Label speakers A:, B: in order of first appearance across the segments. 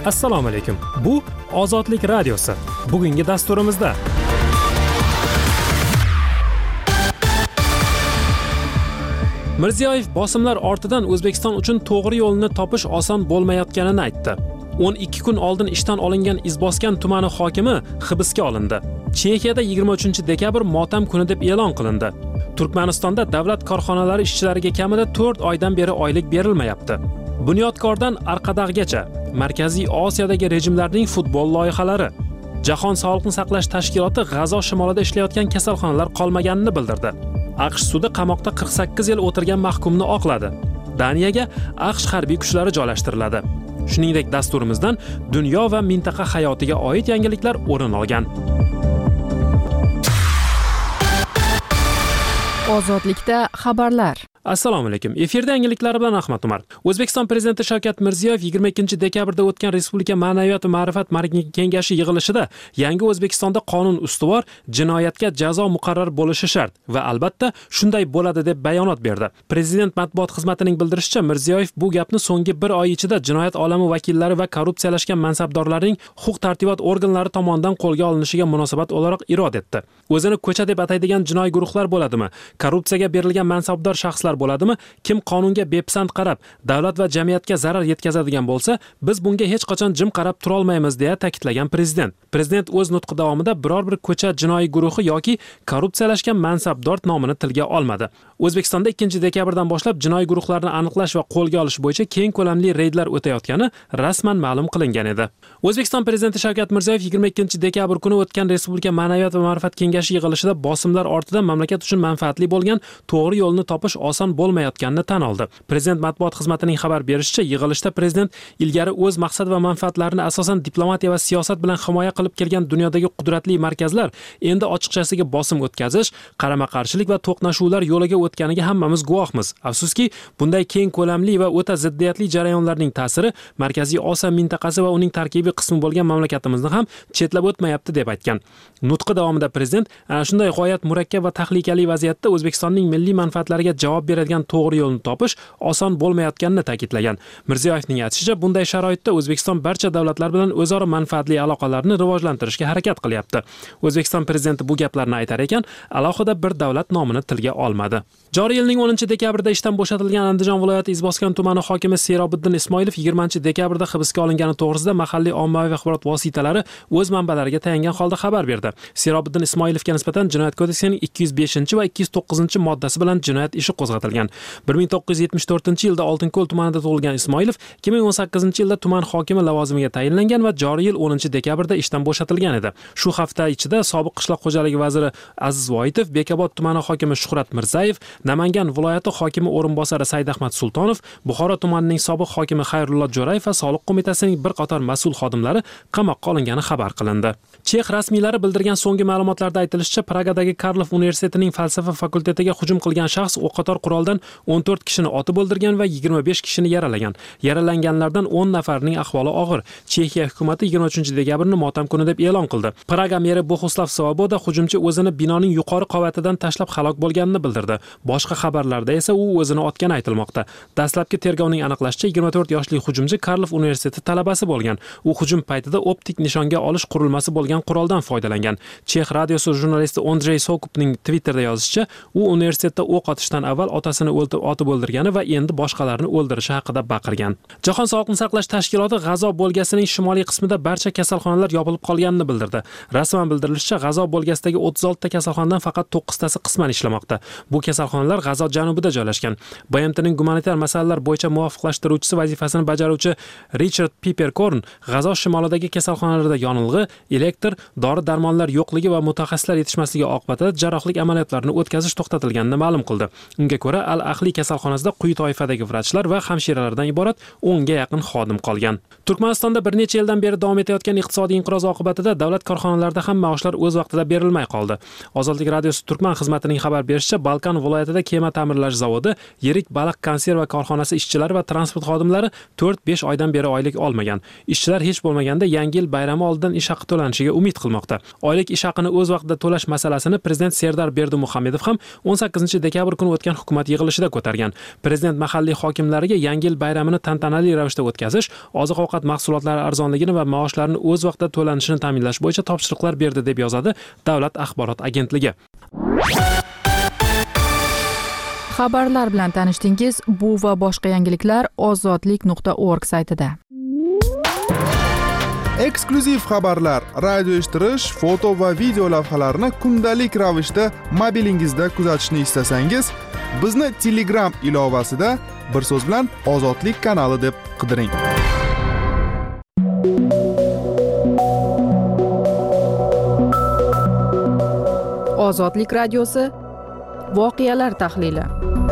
A: Assalomu alaykum. Bu Ozodlik radiosi. Bugungi dasturimizda Mirziyoyev bosimlar ortidan O'zbekiston uchun to'g'ri yo'lni topish oson bo'lmayotganini aytdi. 12 kun oldin ishdan olingan Izboskan tumani hokimi hibsga olindi. Chexiyada 23 dekabr motam kuni deb e'lon qilindi. Turkmanistonda davlat korxonalari ishchilariga kamida 4 oydan beri oylik berilmayapti. Bunyodkordan Arqadag'gacha Markaziy Osiyodagi rejimlarning futbol loyihalari. Jahon Sog'liqni saqlash tashkiloti G'azo shimolida ishlayotgan kasalxonalar qolmaganini bildirdi. AQSh sudi qamoqda 48 yil o'tirgan mahkumni oqladi. Daniyaga AQSh harbiy kuchlari joylashtiriladi. Shuningdek, dasturimizdan dunyo va mintaqa hayotiga oid yangiliklar o'rin olgan.
B: Ozodlikda xabarlar.
A: Assalomu alaykum. Efirda yangiliklar bilan Ahmad Umar. O'zbekiston prezidenti Shavkat Mirziyoyev 22 dekabrda o'tgan Respublika ma'naviyat va ma'rifat kengashi yig'ilishida yangi O'zbekistonda qonun ustuvor, jinoyatga jazo muqarrar bo'lishi shart va albatta shunday bo'ladi deb bayonot berdi. Prezident matbuot xizmatining bildirishicha, Mirziyoyev bu gapni so'nggi 1 oy ichida jinoyat olami vakillari va korrupsiyalashgan mansabdorlarning huquq-tartibot organlari tomonidan qo'lga olinishiga munosabat o'laroq irod etdi. O'zini ko'cha deb ataydigan jinoiy guruhlar bo'ladimi? Korrupsiyaga berilgan mansabdor shaxslar bo'ladimi? Kim qonunga bepisand qarab, davlat va jamiyatga zarar yetkazadigan bo'lsa, biz bunga hech qachon jim qarab tura olmaymiz deya ta'kidlagan prezident. Prezident o'z nutqi davomida biror bir ko'cha jinoiy guruhi yoki korrupsiyalashgan mansabdor nomini tilga olmadi. O'zbekistonda 2 dekabrdan boshlab jinoiy guruhlarni aniqlash va qo'lga olish bo'yicha keng ko'lamli reydlar o'tayotgani rasman ma'lum qilingan edi. O'zbekiston prezidenti Shavkat Mirziyoyev 22 dekabr kuni o'tgan Respublika ma'naviyat va ma'rifat kengashi yig'ilishida bosimlar ortidan mamlakat uchun manfaatli bo'lgan to'g'ri yo'lni topish oson bo'lmayotganini tan oldi. Prezident matbuot xizmatining xabar berishicha, yig'ilishda prezident ilgari o'z maqsad va manfaatlarini asosan diplomatiya va siyosat bilan himoya qilib kelgan dunyodagi qudratli markazlar endi ochiqchasiga bosim o'tkazish, qarama-qarshilik va to'qnashuvlar yo'liga o'tganiga hammamiz guvohmiz. Afsuski, bunday keng ko'lamli va o'ta ziddiyatli jarayonlarning ta'siri Markaziy Osiyo mintaqasi va uning tarkibiy qismi bo'lgan mamlakatimizni ham chetlab o'tmayapti deb aytgan. Nutqi davomida prezident ana shunday g'oyat murakkab va tahlikali vaziyatda O'zbekistonning milliy manfaatlariga javob beradigan to'g'ri yo'lni topish oson bo'lmayotganini ta'kidlagan. Mirziyoyevning aytishicha, bunday sharoitda O'zbekiston barcha davlatlar bilan o'zaro manfaatli aloqalarni rivojlantirishga harakat qilyapti. O'zbekiston prezidenti bu gaplarni aytar ekan, alohida bir davlat nomini tilga olmadi. Joriy yilning 10 dekabrda ishdan bo'shatilgan Andijon viloyati Izboskan tumani hokimi Serobiddin Ismoilov 20 dekabrda hibsga olingani to'g'risida mahalliy ommaviy axborot vositalari o'z manbalariga tayangan holda xabar berdi. Serobiddin Ismoilovga nisbatan Jinoyat kodeksining 205 va 209 moddasi bilan jinoyat ishi qo'zg'atilgan. 1974-yilda Oltinko'l tumanida tug'ilgan Ismoilov 2018-yilda tuman hokimi lavozimiga tayinlangan va joriy yil 10 dekabrda ishdan bo'shatilgan edi. Shu hafta ichida sobiq qishloq xo'jaligi vaziri Aziz Voitov, Bekobod tumani hokimi Shuhrat Mirzayev, Namangan viloyati hokimi o'rinbosari Saidahmad Sultonov, Buxoro tumanining sobiq hokimi Xayrullo Jo'rayev va soliq qo'mitasining bir qator mas'ul xodimlari qamoqqa olingani xabar qilindi. Chex rasmiylari bildirgan so'nggi ma'lumotlarda aytilishicha, Pragadagi Karlov universitetining falsafa fakultetiga hujum qilgan shaxs o'qotar quroldan 14 kishini otib o'ldirgan va 25 kishini yaralagan. Yaralanganlardan 10 nafarining ahvoli og'ir. Chexiya hukumati 23 dekabrni motam kuni deb e'lon qildi. Praga meri Bohuslav Svoboda hujumchi o'zini binoning yuqori qavatidan tashlab halok bo'lganini bildirdi. Boshqa xabarlarda esa u o'zini otgani aytilmoqda. Dastlabki tergovning aniqlashicha, 24 yoshli hujumchi Karlov universiteti talabasi bo'lgan. U hujum paytida optik nishonga olish qurilmasi bo'lgan quroldan foydalangan. Chex radiosi jurnalisti Andrey Sokupning Twitterda yozishicha, u universitetda o'q otishdan avval otasini otib o'ldirgani va endi boshqalarni o'ldirishi haqida baqirgan. Jahon Sog'liqni saqlash tashkiloti G'azo bo'lgasining shimoliy qismida barcha kasalxonalar yopilib qolganini bildirdi. Rasman bildirilishicha, G'azo bo'lgasidagi 36 ta kasalxonadan faqat 9 tasi qisman ishlamoqda. Bu kasalxonalar G'azo janubida joylashgan. BMTning gumanitar masalalar bo'yicha muvofiqlashtiruvchisi vazifasini bajaruvchi Richard Piperkorn G'azo shimolidagi kasalxonalarda yonilg'i, elektr, dori-darmonlar yo'qligi va mutaxassislar yetishmasligi oqibatida jarrohlik amaliyotlarini o'tkazish to'xtatilganini ma'lum qildi. Unga ko'ra, Al-Ahli kasalxonasida quyi toifadagi vrachlar va hamshiralardan iborat 10 ga yaqin xodim qolgan. Turkmanistonda bir necha yildan beri davom etayotgan iqtisodiy inqiroz oqibatida davlat korxonalarida ham maoshlar o'z vaqtida berilmay qoldi. Ozodlik radiosi Turkman xizmatining xabar berishicha, Balkan viloyatida viloyatida kema ta'mirlash zavodi, yirik baliq konserva korxonasi ishchilari va transport xodimlari 4-5 oydan beri oylik olmagan. Ishchilar hech bo'lmaganda Yangi yil bayrami oldidan ish haqi to'lanishiga umid qilmoqda. Oylik ish haqini o'z vaqtida to'lash masalasini prezident Serdar Berdimuhamedov ham 18-dekabr kuni o'tgan hukumat yig'ilishida ko'targan. Prezident mahalliy hokimlariga Yangi yil bayramini tantanali ravishda o'tkazish, oziq-ovqat mahsulotlari arzonligini va maoshlarini o'z vaqtida to'lanishini ta'minlash bo'yicha topshiriqlar berdi deb yozadi Davlat axborot agentligi.
B: Xabarlar bilan tanishdingiz. Bu va boshqa yangiliklar ozodlik.org saytida.
C: Eksklyuziv xabarlar, radio eshittirish, foto va video lavhalarni kundalik ravishda mobilingizda kuzatishni istasangiz, bizni Telegram ilovasida bir so'z bilan Ozodlik kanali deb qidiring.
B: Ozodlik radiosi voqealar tahlili.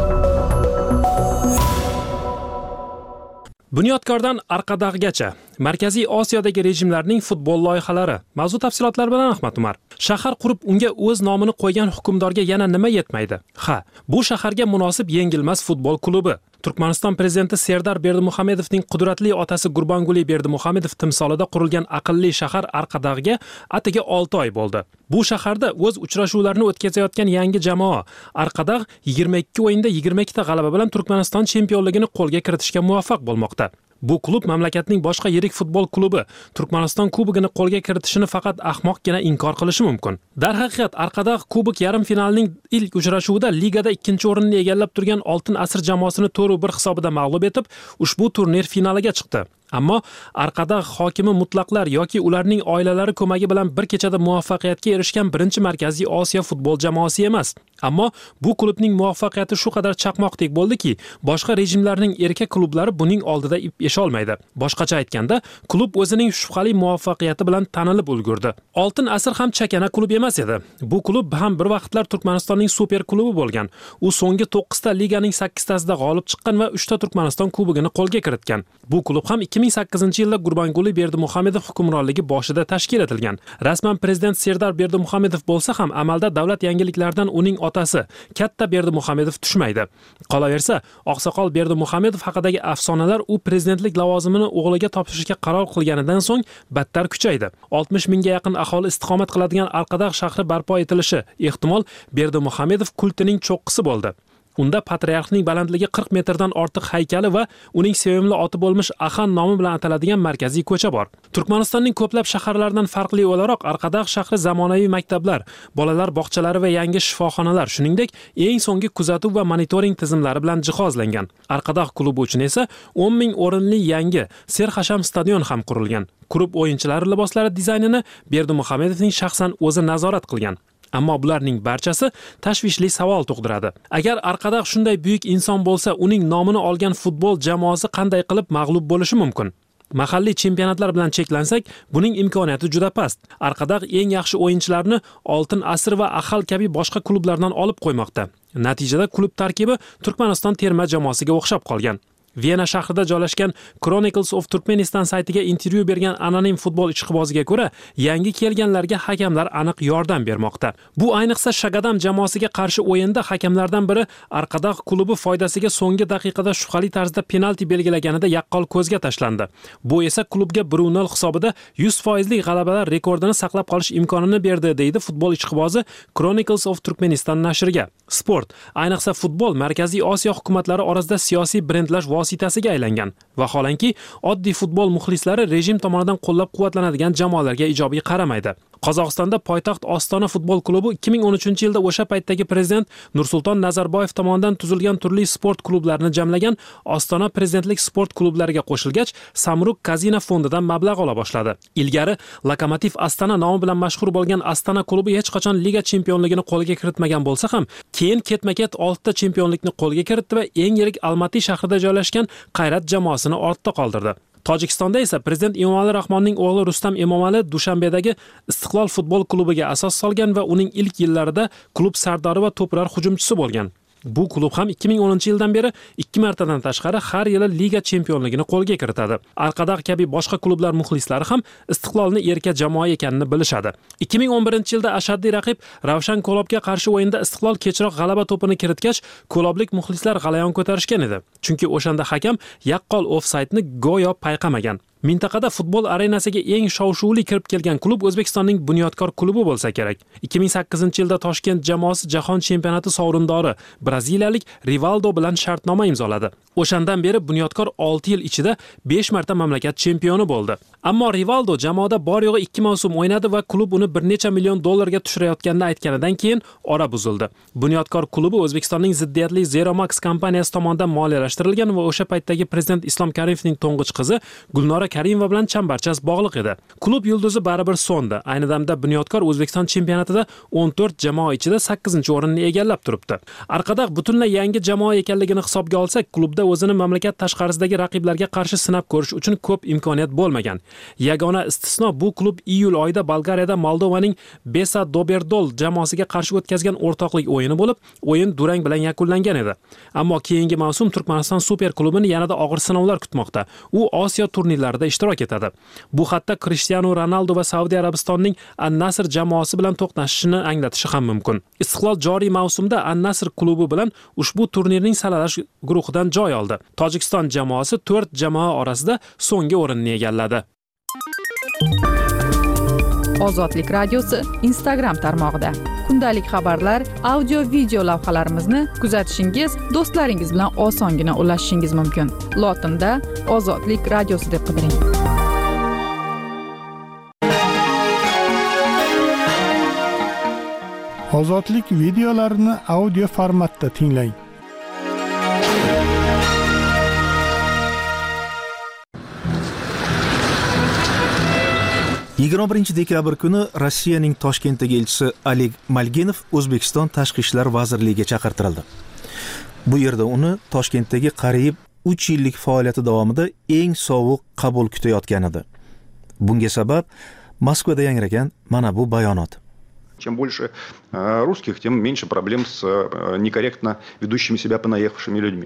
A: Bunyodkordan Arqadag'gacha Markaziy Osiyodagi rejimlarning futbol loyihalari. Mavzu tafsilotlari bilan Ahmad Umar. Shahar qurib unga o'z nomini qo'ygan hukmdorga yana nima yetmaydi? Bu shaharga munosib yengilmas futbol klubi. Turkmaniston prezidenti Serdar Berdimuhamedovning qudratli otasi Gurbanguli Berdimuhamedov timsolida qurilgan aqlli shahar Arqadag'ga atigi 6 oy bo'ldi. Bu shaharda o'z uchrashuvlarini o'tkazayotgan yangi jamoa Arqadag' 22 o'yinda 22 ta g'alaba bilan Turkmaniston chempionligini qo'lga kiritishga muvaffaq bo'lmoqda. Bu klub mamlakatning boshqa yirik futbol klubi Turkmaniston kubogini qo'lga kiritishini faqat ahmoqgina inkor qilishi mumkin. Darhaqiqat Arqadag' kubok yarim finalining ilk uchrashuvida ligada 2-o'rinni egallab turgan Oltin asr jamoasini 4-1 hisobida mag'lub etib, ushbu turnir finaliga chiqdi. Ammo Arqadag' hokimi mutlaqlar yoki ularning oilalari ko'magi bilan bir kechada muvaffaqiyatga erishgan birinchi Markaziy Osiyo futbol jamoasi emas. Ammo bu klubning muvaffaqiyati shu qadar chaqmoqdek bo'ldiki, boshqa rejimlarning erkak klublari buning oldida ip esholmaydi. Boshqacha aytganda, klub o'zining shubhali muvaffaqiyati bilan tanilib ulgurdi. Oltin asr ham chakana klub emas edi. Bu klub ham bir vaqtlar Turkmanistonning super klubi bo'lgan. U so'nggi 9 ta liganing 8 tasida g'olib chiqqan va 3 ta Turkmaniston kubogini qo'lga kiritgan. Bu klub ham 2008-yilda Gurbanguli Berdimuhamedov hukmronligi boshida tashkil etilgan. Rasman prezident Serdar Berdimuhamedov bo'lsa ham amalda davlat yangiliklaridan uning otasi Katta Berdimuhamedov tushmaydi. Qolaversa, oqsoqol Berdimuhamedov haqidagi afsonalar u prezidentlik lavozimini o'g'liga topshirishga qaror qilganidan so'ng battar kuchaydi. 60 mingga yaqin aholi istiqomat qiladigan Arqadag' shahri barpo etilishi ehtimol Berdimuhamedov kultining cho'qqisi bo'ldi. Unda patriarxning balandligi 40 metrdan ortiq haykali va uning sevimli oti bo'lmish Axan nomi bilan ataladigan markaziy ko'cha bor. Turkmanistonning ko'plab shaharlaridan farqli o'laroq Arqadag' shahri zamonaviy maktablar, bolalar bog'chalari va yangi shifoxonalar, shuningdek, eng so'nggi kuzatuv va monitoring tizimlari bilan jihozlangan. Arqadag' klubi uchun esa 10 ming o'rinli yangi Serxasham stadion ham qurilgan. Klub o'yinchilari liboslari dizaynini Berdimuhamedovning shaxsan o'zi nazorat qilgan. Ammo bularning barchasi tashvishli savol tug'diradi. Agar Arqadag' shunday buyuk inson bo'lsa, uning nomini olgan futbol jamoasi qanday qilib mag'lub bo'lishi mumkin? Mahalliy chempionatlar bilan cheklansak, buning imkoniyati juda past. Arqadag' eng yaxshi o'yinchilarni Oltin asr va Ahal kabi boshqa klublardan olib qo'ymoqda. Natijada klub tarkibi Turkmaniston terma jamoasiga o'xshab qolgan. Viyana shahrida joylashgan Chronicles of Turkmenistan saytiga intervyu bergan anonim futbol ishqiboziga ko'ra, yangi kelganlarga hakamlar aniq yordam bermoqda. Bu ayniqsa Shagadam jamoasiga qarshi o'yinda hakamlardan biri Arqadag' klubi foydasiga so'nggi daqiqada shubhali tarzda penalti belgilaganida yaqqol ko'zga tashlandi. Bu esa klubga 1-0 hisobida 100% g'alabalar rekordini saqlab qolish imkonini berdi, deydi futbol ishqibozi Chronicles of Turkmenistan nashriga. Sport, ayniqsa futbol Markaziy Osiyo hukumatlari orasida siyosiy brendlash vositasiga aylangan. Vaholanki, oddiy futbol muxlislari rejim tomonidan qo'llab-quvvatlanadigan jamoalarga ijobiy qaramaydi. Qozog'istonda poytaxt Ostona futbol klubi 2013-yilda o'sha paytdagi prezident Nursulton Nazarboyev tomonidan tuzilgan turli sport klublarini jamlagan Ostona prezidentlik sport klublariga qo'shilgach, Samruk Kazino fondidan mablag' ola boshladi. Ilgari Lokomotiv Astana nomi bilan mashhur bo'lgan Astana klubi hech qachon liga chempionligini qo'lga kiritmagan bo'lsa ham, keyin ketma-ket 6 ta chempionlikni qo'lga kiritdi va eng yirik Almaty shahrida joylashgan Qayrat jamoasini ortda qoldirdi. Tojikistonda esa prezident Emomali Rahmonning o'g'li Rustam Emomali Dushanbedagi Istiqlol futbol klubiga asos solgan va uning ilk yillarida klub sardori va to'plar hujumchisi bo'lgan. Bu klub ham 2010-yildan beri martadan tashqari har yili liga chempionligini qo'lga kiritadi. Arqadaq kabi boshqa klublar muxlislari ham Istiqlolni erka jamoa ekanini bilishadi. 2011-yilda ashaddiy raqib Ravshan Ko'lobga qarshi o'yinda Istiqlol kechroq g'alaba to'pini kiritgach, ko'loblik muxlislar g'alayon ko'tarishgan edi. Chunki o'shanda hakam yaqqol ofsaydni go'yo payqamagan. Mintaqada futbol arenasiga eng shov-shuvli kirib kelgan klub O'zbekistonning Bunyodkor klubi bo'lsa kerak. 2008-yilda Toshkent jamoasi jahon chempionati sovrindori braziliyalik Rivaldo bilan shartnoma imzoladi. O'shandan beri Bunyodkor 6 yil ichida 5 marta mamlakat chempioni bo'ldi. Ammo Rivaldo jamoada bor yo'g'i 2 mavsum o'ynadi va klub uni bir necha million dollarga tushirayotganini aytganidan keyin ora buzildi. Bunyodkor klubi O'zbekistonning ziddiyatli Zeromax kompaniyasi tomonidan moliyalashtirilgan va o'sha paytdagi prezident Islom Karimovning to'ng'ich qizi Gulnora Karimova bilan chambarchas bog'liq edi. Klub yulduzi baribir so'ndi. Ayni damda Bunyodkor O'zbekiston chempionatida 14 jamoa ichida 8-o'rinni egallab turibdi. Arqadaq butunlay yangi jamoa ekanligini hisobga olsak, klubda o'zini mamlakat tashqarisidagi raqiblarga qarshi sinab ko'rish uchun ko'p imkoniyat bo'lmagan. Yagona istisno bu klub iyul oyida Bolgariyada Moldovaning Besa Doberdol jamoasiga qarshi o'tkazgan o'rtoqlik o'yini bo'lib, o'yin durang bilan yakunlangan edi. Ammo keyingi mavsum Turkmaniston super klubini yanada og'ir sinovlar kutmoqda. U Osiyo turnirlarida ishtirok etadi. Bu hatto Cristiano Ronaldo va Saudiya Arabistonining An-Nasr jamoasi bilan to'qnashishini anglatishi ham mumkin. Istiqlol joriy mavsumda An-Nasr klubi bilan ushbu turnirning saralash guruhidan joy oldi. Tojikiston jamoasi 4 jamoa orasida so'nggi o'rinni egalladi.
B: Ozodlik radiosi Instagram tarmog'ida kundalik xabarlar, audio, video lavhalarimizni kuzatishingiz, do'stlaringiz bilan osongina ulashishingiz mumkin. Lotinda Ozodlik radiosi deb qidiring.
D: Ozodlik videolarini audio formatda tinglang.
E: dekabr kuni Rossiyaning Toshkentdagi elchisi Oleg Malginov O'zbekiston Tashqi ishlar vazirligiga chaqirtirildi. Bu yerda uni Toshkentdagi qariyb 3 yillik faoliyati davomida eng sovuq qabul kutayotgan edi. Bunga sabab Moskvada yangragan mana bu bayonot.
F: Чем больше русских, тем меньше проблем с некорректно ведущими себя понаехавшими людьми.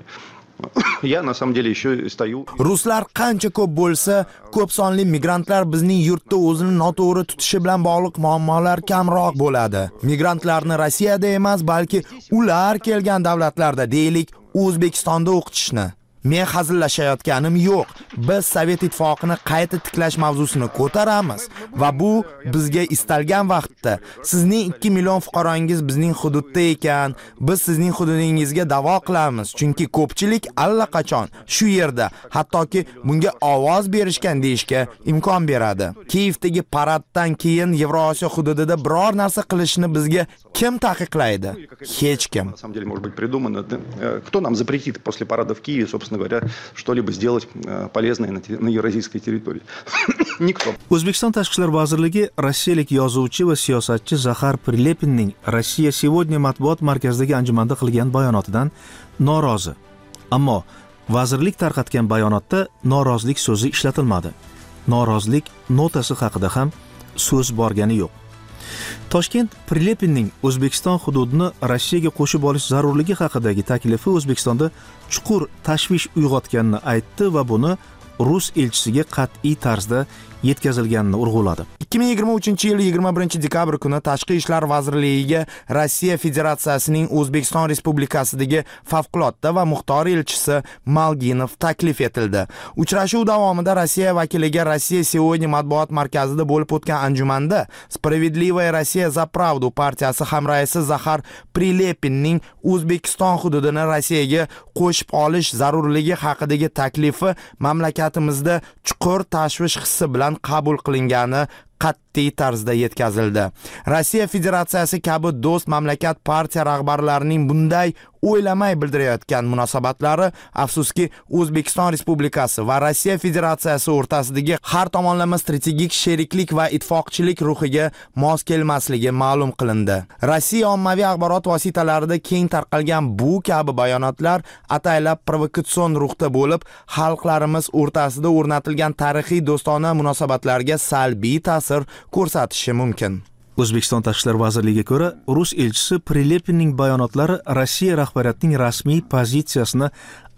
F: Я на самом деле еще стою.
G: Ruslar qancha ko'p bo'lsa, ko'p sonli migrantlar bizning yurtda o'zini noto'g'ri tutishi bilan bog'liq muammolar kamroq bo'ladi. Migrantlarni Rossiyada emas, balki ular kelgan davlatlarda, deylik, O'zbekistonda o'qitishni. Men hazillashayotganim yo'q. Biz Sovet ittifoqini qayta tiklash mavzusini ko'taramiz va bu bizga istalgan vaqtda sizning 2 million fuqarongiz bizning hududda ekan, biz sizning hududingizga da'vo qilamiz, chunki ko'pchilik allaqachon shu yerda, hattoki bunga ovoz berishgan deyishga imkon beradi. Kiyevdagi paraddan keyin Yevrosiyo hududida biror narsa qilishni bizga kim taqiqlaydi? Hech kim.
F: На самом деле, может быть, придумано. Кто нам запретит после парада в Киеве, собственно говоря, что-либо сделать полезное на евразийской территории? Никто.
E: O'zbekiston Tashqi ishlar vazirligi rossiyalik yozuvchi va siyosatchi Zaxar Prilepinning Rossiya Сегодня matbuot markazidagi anjumanda qilgan bayonotidan norozi. Ammo vazirlik tarqatgan bayonotda norozilik so'zi ishlatilmadi. Norozilik notasi haqida ham so'z borgani yo'q. Toshkent Prilepinning O'zbekiston hududini Rossiyaga qo'shib olish zarurligi haqidagi taklifi O'zbekistonda chuqur tashvish uyg'otganini aytdi va buni rus elchisiga qat'iy tarzda yetkazilganini urg'uladi.
G: 2023-yil 21 dekabr kuni Tashqi ishlar vazirligiga Rossiya Federatsiyasining O'zbekiston Respublikasidagi favqulodda va muxtor elchisi Malginov taklif etildi. Uchrashuv davomida Rossiya vakiliga Rossiya Сегодня matbuot markazida bo'lib o'tgan anjumanda Spravedlivaya Rossiya za Pravdu partiyasi hamraisi Zaxar Prilepinning O'zbekiston hududini Rossiyaga qo'shib olish zarurligi haqidagi taklifi mamlakatimizda chuqur tashvish hissi bilan qabul qilingani qat'iy tarzda yetkazildi. Rossiya Federatsiyasi kabi do'st mamlakat partiya rahbarlarining bunday o'ylamay bildirayotgan munosabatlari afsuski O'zbekiston Respublikasi va Rossiya Federatsiyasi o'rtasidagi har tomonlama strategik sheriklik va ittifoqchilik ruhiga mos kelmasligi ma'lum qilindi. Rossiya ommaviy axborot vositalarida keng tarqalgan bu kabi bayonotlar ataylab provokatsion ruhda bo'lib, xalqlarimiz o'rtasida o'rnatilgan tarixiy do'stona munosabatlarga salbiy ta'sir ko'rsatishi mumkin.
E: O'zbekiston Tashqi ishlar vazirligiga ko'ra, rus elchisi Prilepinning bayonotlari Rossiya rahbariyatining rasmiy pozitsiyasini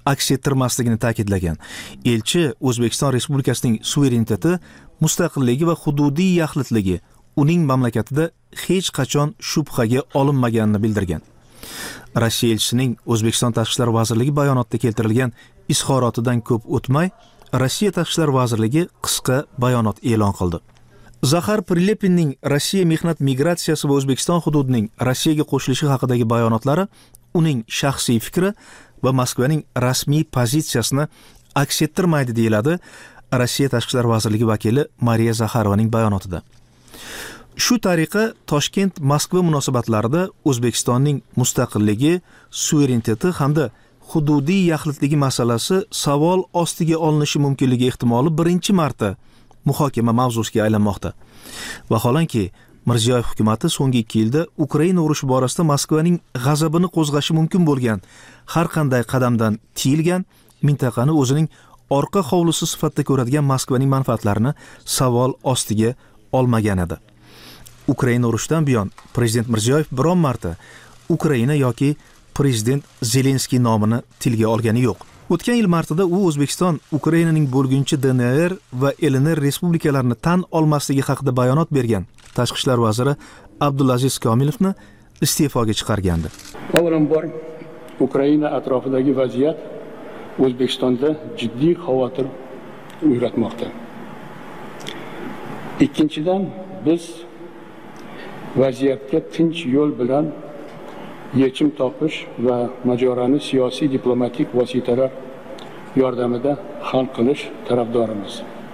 E: aks ettirmasligini ta'kidlagan. Elchi O'zbekiston Respublikasining suvereniteti, mustaqilligi va hududiy yaxlitligi uning mamlakatida hech qachon shubhaga olinmaganini bildirgan. Rossiya elchisining O'zbekiston Tashqi ishlar vazirligi bayonotida keltirilgan izhorotidan ko'p o'tmay, Rossiya Tashqi ishlar vazirligi qisqa bayonot e'lon qildi. Zaxar Prilepinning Rossiya mehnat migratsiyasi va O'zbekiston hududining Rossiyaga qo'shilishi haqidagi bayonotlari uning shaxsiy fikri va Moskvaning rasmiy pozitsiyasini aks ettirmaydi, deyiladi Rossiya Tashqi ishlar vazirligi vakili Mariya Zaxarovaning bayonotida. Shu tariqa Toshkent Moskva munosabatlarida O'zbekistonning mustaqilligi, suvereniteti hamda hududiy yaxlitligi masalasi savol ostiga olinishi mumkinligi ehtimoli birinchi marta muhokama mavzusiga aylanmoqda. Vaholanki, Mirziyoyev hukumatı so'nggi 2 yilda Ukraina urushi borasida Moskvaning g'azabini qo'zg'ashi mumkin bo'lgan har qanday qadamdan tiyilgan, mintaqani o'zining orqa hovlisi sifatida ko'radigan Moskvaning manfaatlarini savol ostiga olmagan edi. Ukraina urushidan buyon prezident Mirziyoyev biron marta Ukraina yoki prezident Zelenskiy nomini tilga olgani yo'q. O'tgan yil martida u O'zbekiston Ukrainaning bo'lgunchi DNR va LNR respublikalarini tan olmasligi haqida bayonot bergan Tashqi ishlar vaziri Abdulaziz Komilovni iste'foga chiqargandi.
H: Avvalambor Ukraina atrofidagi vaziyat O'zbekistonda jiddiy xavotir uyg'otmoqda. Ikkinchidan, biz vaziyatga tinch yo'l bilan yechim topish va mojaroni siyosiy diplomatik vositalar yordamida hal qilish tarafdorimiz.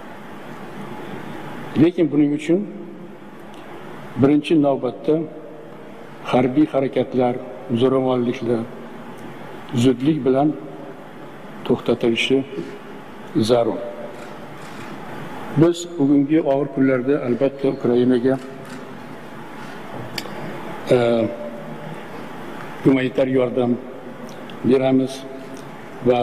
H: Lekin buning uchun birinchi navbatda harbiy harakatlar, zo'ravonliklar zudlik bilan to'xtatilishi zarur. Biz bugungi og'ir kunlarda albatta Ukrainaga humanitar yordam beramiz va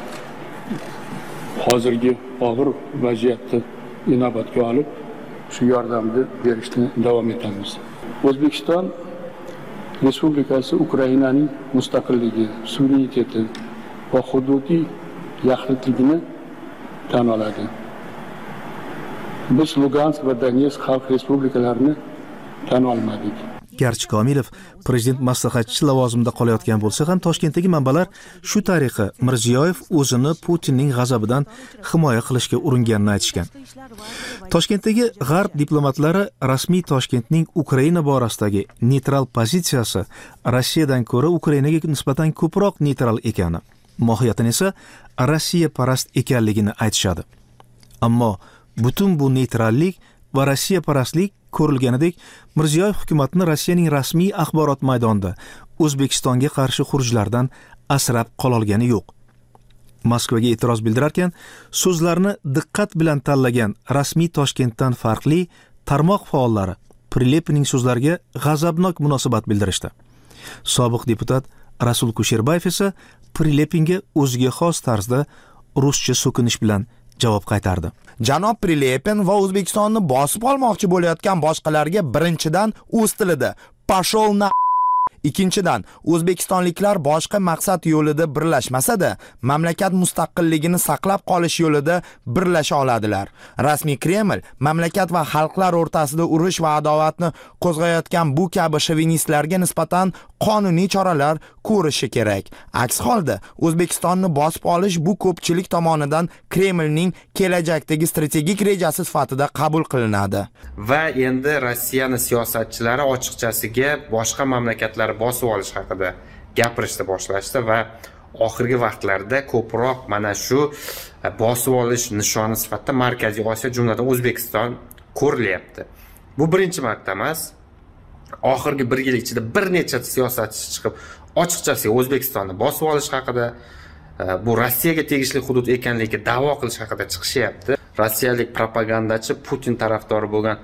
H: hozirgi og'ir vaziyatni inobatga olib shu yordamni berishni davom etamiz. O'zbekiston Respublikasi Ukrainaning mustaqilligi, suvereniteti va hududiy yaxlitligini tan oladi. Biz Lugansk va Donetsk xalq respublikalarini tan olmadik.
E: Garchi Komilov prezident maslahatchisi lavozimida qolayotgan bo'lsa ham, Toshkentdagi manbalar shu tariqa Mirziyoyev o'zini Putinning g'azabidan himoya qilishga uringanini aytishgan. Toshkentdagi g'arb diplomatlari rasmiy Toshkentning Ukraina borasidagi neytral pozitsiyasi Rossiyadan ko'ra Ukrainaga nisbatan ko'proq neytral ekani, mohiyatan esa Rossiya parast ekanligini aytishadi. Ammo butun bu neytrallik va Rossiya parastlik ko'rilganidek Mirziyoyev hukumatini Rossiyaning rasmiy axborot maydonida O'zbekistonga qarshi xurujlardan asrab qololgani yo'q. Moskvaga e'tiroz bildirarkan, so'zlarni diqqat bilan tanlagan rasmiy Toshkentdan farqli tarmoq faollari Prilepinning so'zlariga g'azabnok munosabat bildirishdi. Sobiq deputat Rasul Kusherbayev esa Prilepinga o'ziga xos tarzda ruscha so'kinish bilan javob qaytardi.
G: Janob Prilepin va O'zbekistonni bosib olmoqchi bo'layotgan boshqalarga birinchidan o'z tilida "Pashol na". Ikkinchidan, O'zbekistonliklar boshqa maqsad yo'lida birlashmasa-da, mamlakat mustaqilligini saqlab qolish yo'lida birlasha oladilar. Rasmiy Kreml mamlakat va xalqlar o'rtasida urush va adovatni qo'zg'ayotgan bu kabi shovinistlarga nisbatan qonuniy choralar ko'rishi kerak. Aks holda O'zbekistonni bosib olish bu ko'pchilik tomonidan Kremlning kelajakdagi strategik rejasi sifatida qabul qilinadi.
I: Va endi Rossiyaning siyosatchilari ochiqchasiga boshqa mamlakatlar bosib olish haqida gapirishni boshlashdi va oxirgi vaqtlarda ko'proq mana shu bosib olish nishoni sifatida Markaziy Osiyo, jumladan O'zbekiston ko'rilyapti. Bu birinchi marta emas. Oxirgi 1 yil ichida bir necha siyosatchi chiqib ochiqchasiga O'zbekistonni bosib olish haqida, bu Rossiyaga tegishli hudud ekanligiga da'vo qilish haqida chiqishyapti. Rossiyalik propagandachi Putin tarafdori bo'lgan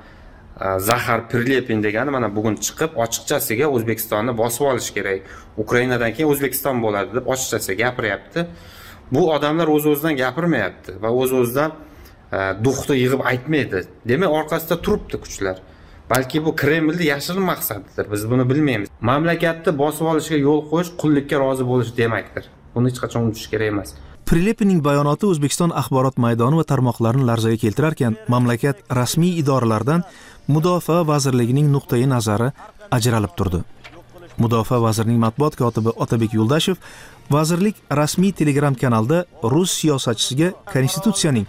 I: Zaxar Prilepin degani mana bugun chiqib ochiqchasiga O'zbekistonni bosib olish kerak, Ukrainadan keyin O'zbekiston bo'ladi deb ochiqchasiga gapiryapti. Bu odamlar o'z-o'zidan gapirmayapti va o'z-o'zidan duxni yig'ib aytmaydi. Demak, orqasida turibdi kuchlar. Balki bu Kremlning yashirin maqsadidir, biz buni bilmaymiz. Mamlakatni bosib olishga yo'l qo'yish qullikka rozi bo'lish demakdir. buni hech qachon unutish kerak emas.
E: Prilepinning bayonoti O'zbekiston axborot maydoni va tarmoqlarini larzaga keltirarkan, mamlakat rasmiy idoralaridan Mudofaa vazirligining nuqtai nazari ajralib turdi. Mudofaa vazirining matbuot kotibi Otabek Yo'ldashev vazirlik rasmiy Telegram kanalida rus siyosatchisiga Konstitutsiyaning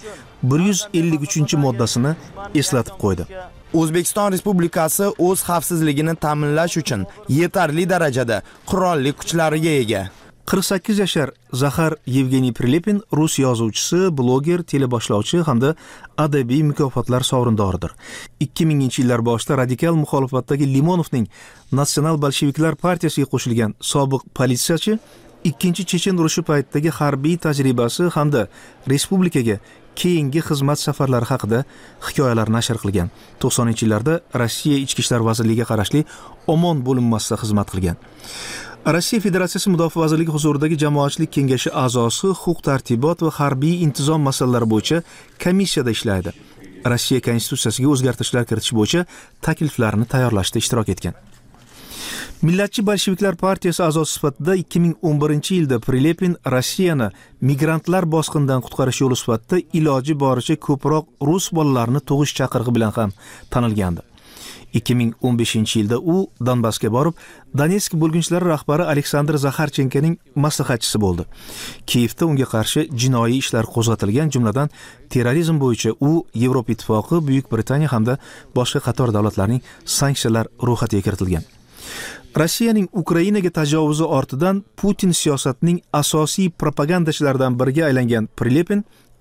E: 153-moddasini eslatib qo'ydi.
G: O'zbekiston Respublikasi o'z xavfsizligini ta'minlash uchun yetarli darajada qurolli kuchlariga ega.
E: 48 yashar Zaxar Yevgeniy Prilepin rus yozuvchisi, bloger, teleboshlovchi hamda adabiy mukofotlar sovrindoridir. 2000-yillar boshida radikal muxolifatdagi Limonovning Nasional bolsheviklar partiyasiga qo'shilgan sobiq politsiyachi, ikkinchi Chechen urushi paytidagi harbiy tajribasi hamda respublikaga keyingi xizmat safarlari haqida hikoyalar nashr qilgan. 90-yillarda Rossiya Ichki ishlar vazirligiga qarashli Omon bo'linmasida xizmat qilgan. Rossiya Federatsiyasi Mudofaa vazirligi huzuridagi jamoatchilik kengashi a'zosi, huquq-tartibot va harbiy intizom masalalari bo'yicha komissiyada ishlaydi. Rossiya konstitutsiyasiga o'zgartirishlar kiritish bo'yicha takliflarni tayyorlashda ishtirok etgan. Millatchi bolsheviklar partiyasi a'zosi sifatida 2011-yilda Prilepin Rossiyani migrantlar bosqinidan qutqarish yo'li sifatida iloji boricha ko'proq rus bolalarini tug'ish chaqirig'i bilan ham tanilgandi. 2015-yilda u Donbassga borib, Donetsk bo'lginchilari rahbari Aleksandr Zaxarchenkoning maslahatchisi bo'ldi. Kiyevda unga qarshi jinoiy ishlar qo'zg'atilgan, jumladan terrorizm bo'yicha u Yevropa Ittifoqi, Buyuk Britaniya hamda boshqa qator davlatlarning sanksiyalar ro'yxatiga kiritilgan. Rossiyaning Ukrainaga tajovuzi ortidan Putin siyosatining asosiy propagandachilaridan biriga aylangan Prilepin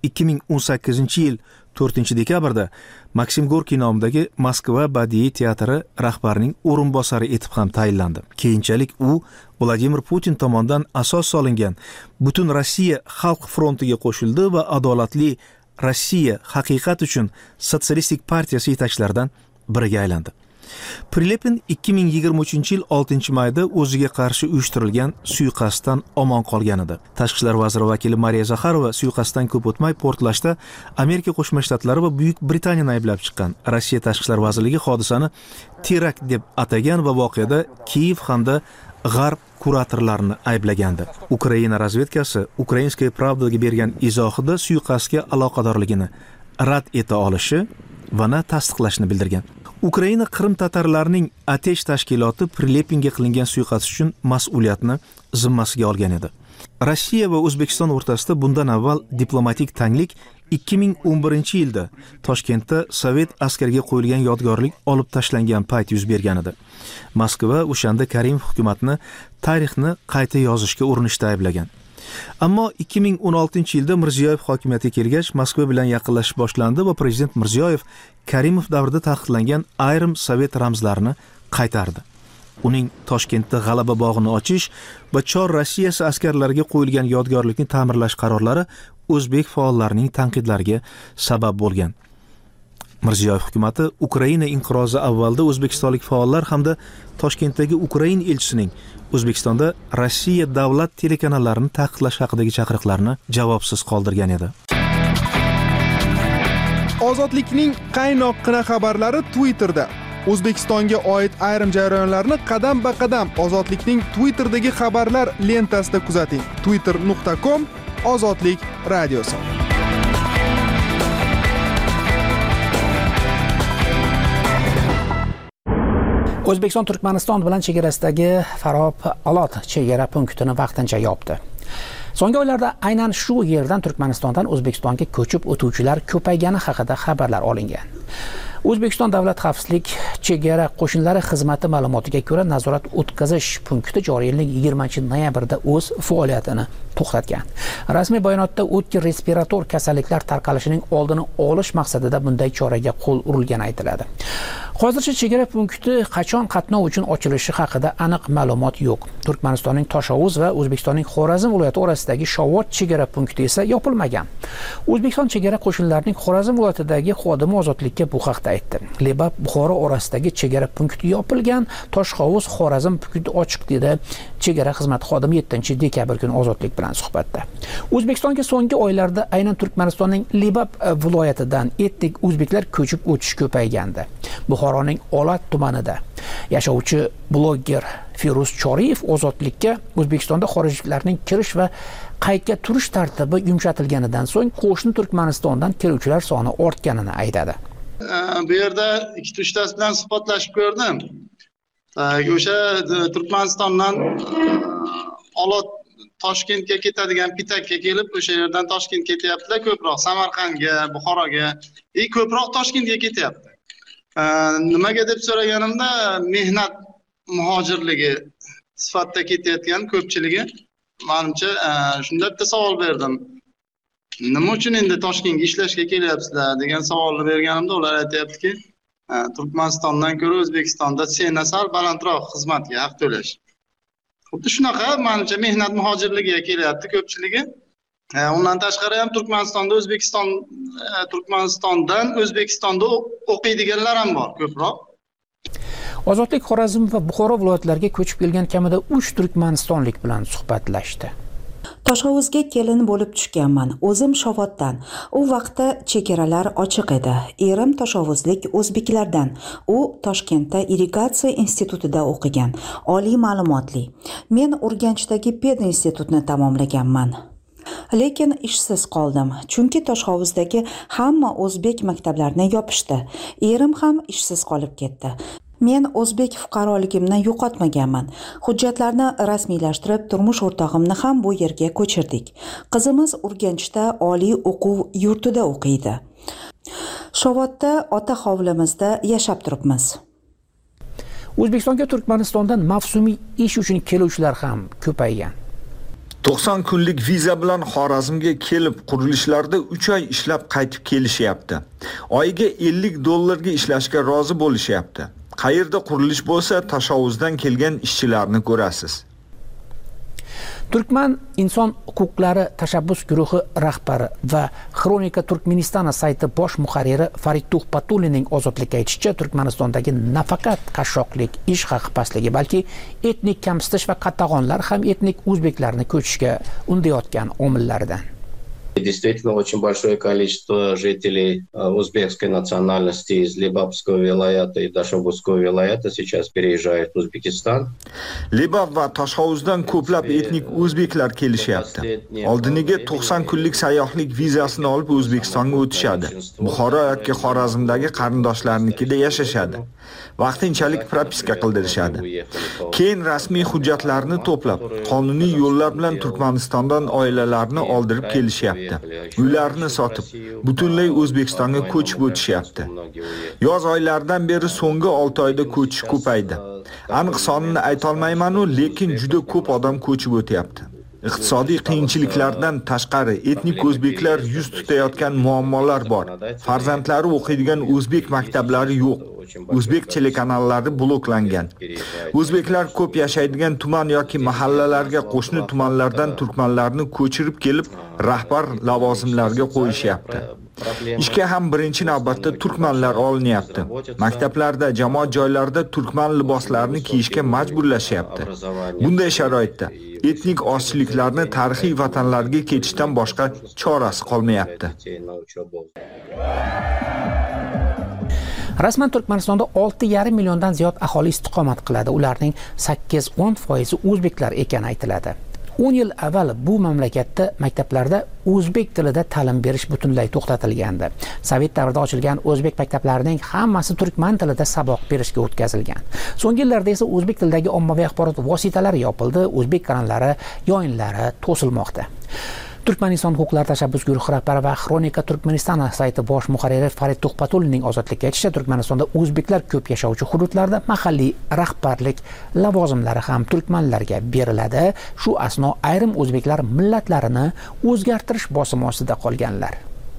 E: 2018-yil 4-dekabrda Maksim Gorkiy nomidagi Moskva badiiy teatri rahbarining o'rinbosari etib ham tayinlandi. Keyinchalik u Vladimir Putin tomonidan asos solingan Butun Rossiya xalq frontiga qo'shildi va adolatli Rossiya haqiqat uchun sotsialistik partiyasi yetakchilaridan biriga aylandi. Prilepin 2023-yil 6-mayda o'ziga qarshi uyushtirilgan suiqasddan omon qolgan edi. Tashqi ishlar vaziri vakili Mariya Zaxarova suiqasddan ko'p o'tmay portlashda Amerika Qo'shma Shtatlari va Buyuk Britaniyani ayblab chiqqan. Rossiya Tashqi ishlar vazirligi hodisani terakt deb atagan va voqeada Kiyev hamda G'arb kuratorlarini ayblagandi. Ukraina razvedkasi Ukrainskaya Pravdaga bergan izohida suiqasdga aloqadorligini rad eta olishi va tasdiqlashni bildirgan. Ukraina Qrim tatarlarining Atesh tashkiloti Prilepinga qilingan suiqasd uchun mas'uliyatni zimmasiga olgan edi. Rossiya va O'zbekiston o'rtasida bundan avval diplomatik tanglik 2011-yilda Toshkentda Sovet askariga qo'yilgan yodgorlik olib tashlangan payt yuz bergan edi. Moskva o'shanda Karimov hukumatini tarixni qayta yozishga urinishda ayblagan. Ammo 2016-yilda Mirziyoyev hokimiyatga kelgach, Moskva bilan yaqinlashish boshlandi va prezident Mirziyoyev Karimov davrida taqiqlangan ayrim sovet ramzlarini qaytardi. Uning Toshkentda G'alaba bog'ini ochish va Chor Rossiyasi askarlariga qo'yilgan yodgorlikni ta'mirlash qarorlari o'zbek faollarining tanqidlariga sabab bo'lgan. Mirziyoyev hukumatı Ukraina inqirozi avvalda o'zbekistonlik faollar hamda Toshkentdagi Ukraina elchisining O'zbekistonda Rossiya davlat telekanallarini taqiqlash haqidagi chaqiriqlarni javobsiz qoldirgan edi.
C: Ozodlikning qaynoqqina xabarlari Twitterda. O'zbekistonga oid ayrim jarayonlarni qadam-ba-qadam Ozodlikning Twitterdagi xabarlar lentasida kuzating. twitter.com/ozodlik radiosi.
J: O'zbekiston Turkmaniston bilan chegarasidagi Farob-Alot chegara punktini vaqtincha yopdi. So'nggi oylarda aynan shu yerdan Turkmanistondan O'zbekistonga ko'chib o'tuvchilar ko'paygani haqida xabarlar olingan. O'zbekiston Davlat xavfsizlik chegara qo'shinlari xizmati ma'lumotiga ko'ra, nazorat o'tkazish punkti joriy yilning 20-noyabrda o'z faoliyatini to'xtatgan. Rasmiy bayonotda o'tkir respirator kasalliklar tarqalishining oldini olish maqsadida bunday choraga qo'l urilgani aytiladi. Hozircha chegara punkti qachon qatnov uchun ochilishi haqida aniq ma'lumot yo'q. Turkmanistonning Toshovuz va O'zbekistonning Xorazm viloyati orasidagi Shovot chegara punkti esa yopilmagan. O'zbekiston chegara qo'shinlarining Xorazm viloyatidagi xodimi ozodlikka bu haqda aytdi. Lebap Buxoro orasidagi chegara punkti yopilgan, Toshhovuz Xorazm punkti ochiq dedi chegara xizmati xodimi 7-dekabr kuni Ozodlik bilan suhbatda. O'zbekistonga so'nggi oylarda aynan Turkmanistonning Lebap viloyatidan etnik o'zbeklar ko'chib o'tish ko'paygandi. Buxoroning Olat tumanida yashovchi bloger Firuz Choriyev ozodlikka O'zbekistonda xorijliklarning kirish va qaydga turish tartibi yumshatilganidan so'ng qo'shni Turkmanistondan keluvchilar soni ortganini aytadi.
K: Bu yerda 2-3 tasi bilan suhbatlashib ko'rdim. O'sha Turkmanistondan olot Toshkentga ketadigan pitakka kelib, o'sha yerdan Toshkentga ketyaptilar ko'proq, Samarqandga, Buxoroga, ko'proq Toshkentga ketyapti. Nimaga deb so'raganimda, mehnat muhojirligi sifatida ketayotgan ko'pchiligi, menimcha shunda bitta savol berdim. Nima uchun endi Toshkentga ishlashga kelyapsizlar degan savolni berganimda, ular aytayaptiki, Turkmanistondan ko'ra O'zbekistonda sena sal balandroq xizmatga haq to'lash. Xuddi shunaqa, menimcha mehnat muhojirligiga kelyapti ko'pchiligi. Undan tashqari ham Turkmanistondan O'zbekistonda o'qiydiganlar ham bor ko'proq.
J: Ozodlik Xorazm va Buxoro viloyatlariga ko'chib kelgan kamida 3 turkmanistonlik bilan suhbatlashdi.
L: Toshovuzga kelin bo'lib tushganman. O'zim Shovotdan. U vaqtda chegaralar ochiq edi. Erim toshovuzlik o'zbeklardan. U Toshkentda irrigatsiya institutida o'qigan, oliy ma'lumotli. Men Urganchdagi pedinstitutni tamomlaganman. Lekin ishsiz qoldim, chunki Toshhovuzdagi hamma o'zbek maktablarini yopishdi. Erim ham ishsiz qolib ketdi. Men o'zbek fuqaroligimni yo'qotmaganman. Hujjatlarni rasmiylashtirib, turmush o'rtog'imni ham bu yerga ko'chirdik. Qizimiz Urganchda oliy o'quv yurtida o'qiydi. Shovotda ota hovlimizda yashab turibmiz.
J: O'zbekistonga Turkmanistondan mavsumiy ish uchun keluvchilar ham ko'paygan.
M: 90 kunlik viza bilan Xorazmga kelib, qurilishlarda 3 oy ishlab qaytib kelishyapti. Oyiga $50 ga ishlashga rozi bo'lishyapti. Qayerda qurilish bo'lsa, Toshovuzdan kelgan ishchilarni ko'rasiz.
J: Turkman inson huquqlari tashabbus guruhi rahbari va Xronika Turkmenistona sayti bosh muharriri Farid Tuhpatulinning ozodlikka aytishicha, Turkmanistondagi nafaqat qashshoqlik, ish haqi pastligi, balki etnik kamsitish va qatag'onlar ham etnik o'zbeklarni ko'chishga undayotgan omillardan.
N: Действительно, очень большое количество жителей узбекской национальности из Лебабского вилаята и Ташобузского вилаята сейчас переезжают в Узбекистан.
M: Lebab va Toshovuzdan ko'plab etnik o'zbeklar kelishyapti. Oldiniga 90 kunlik sayyohlik vizasini olib O'zbekistonga o'tishadi. Buxoro yoki Xorazmdagi qarindoshlarnikida yashashadi. Vaqtinchalik propiska qildirishadi. Keyin rasmiy hujjatlarni to'plab, qonuniy yo'llar bilan Turkmanistondan oilalarni oldirib kelishyapti. Uylarni sotib, butunlay O'zbekistonga ko'chib o'tishyapti. Yoz oylaridan beri so'nggi 6 oyda ko'chish ko'paydi. Aniq sonini ayta olmayman-u, lekin juda ko'p odam ko'chib o'tyapti. Iqtisodiy qiyinchiliklardan tashqari etnik o'zbeklar yuz tutayotgan muammolar bor. Farzandlari o'qiydigan o'zbek maktablari yo'q. O'zbek telekanallari bloklangan. O'zbeklar ko'p yashaydigan tuman yoki mahallalarga qo'shni tumanlardan turkmanlarni ko'chirib kelib, rahbar lavozimlarga qo'yishyapti. Ishga ham birinchi navbatda turkmanlar olinyapti. Maktablarda, jamoat joylarida turkman liboslarini kiyishga majburlashyapti. Bunday sharoitda etnik ozchiliklarni tarixiy vatanlarga ketishdan boshqa chorasi qolmayapti.
J: Rasman Turkmanistonda 6,5 milliondan ziyod aholi istiqomat qiladi. Ularning 8-10% o'zbeklar ekani aytiladi. 10 yil avval bu mamlakatda maktablarda o'zbek tilida ta'lim berish butunlay to'xtatilgandi. Sovet davrida ochilgan o'zbek maktablarining hammasi turkman tilida saboq berishga o'tkazilgan. So'nggi yillarda esa o'zbek tilidagi ommaviy axborot vositalari yopildi, o'zbek kanallari, yo'inlari to'silmoqda. Turkman inson huquqlari tashabbus guruhi rahbari va Xronika Turkmenistona sayti bosh muharriri Farid Tuhpatulinning ozodlikka aytishicha, Turkmanistonda o'zbeklar ko'p yashovchi hududlarda mahalliy rahbarlik lavozimlari ham turkmanlarga beriladi. Shu asno ayrim o'zbeklar millatlarini o'zgartirish bosimi ostida qolganlar.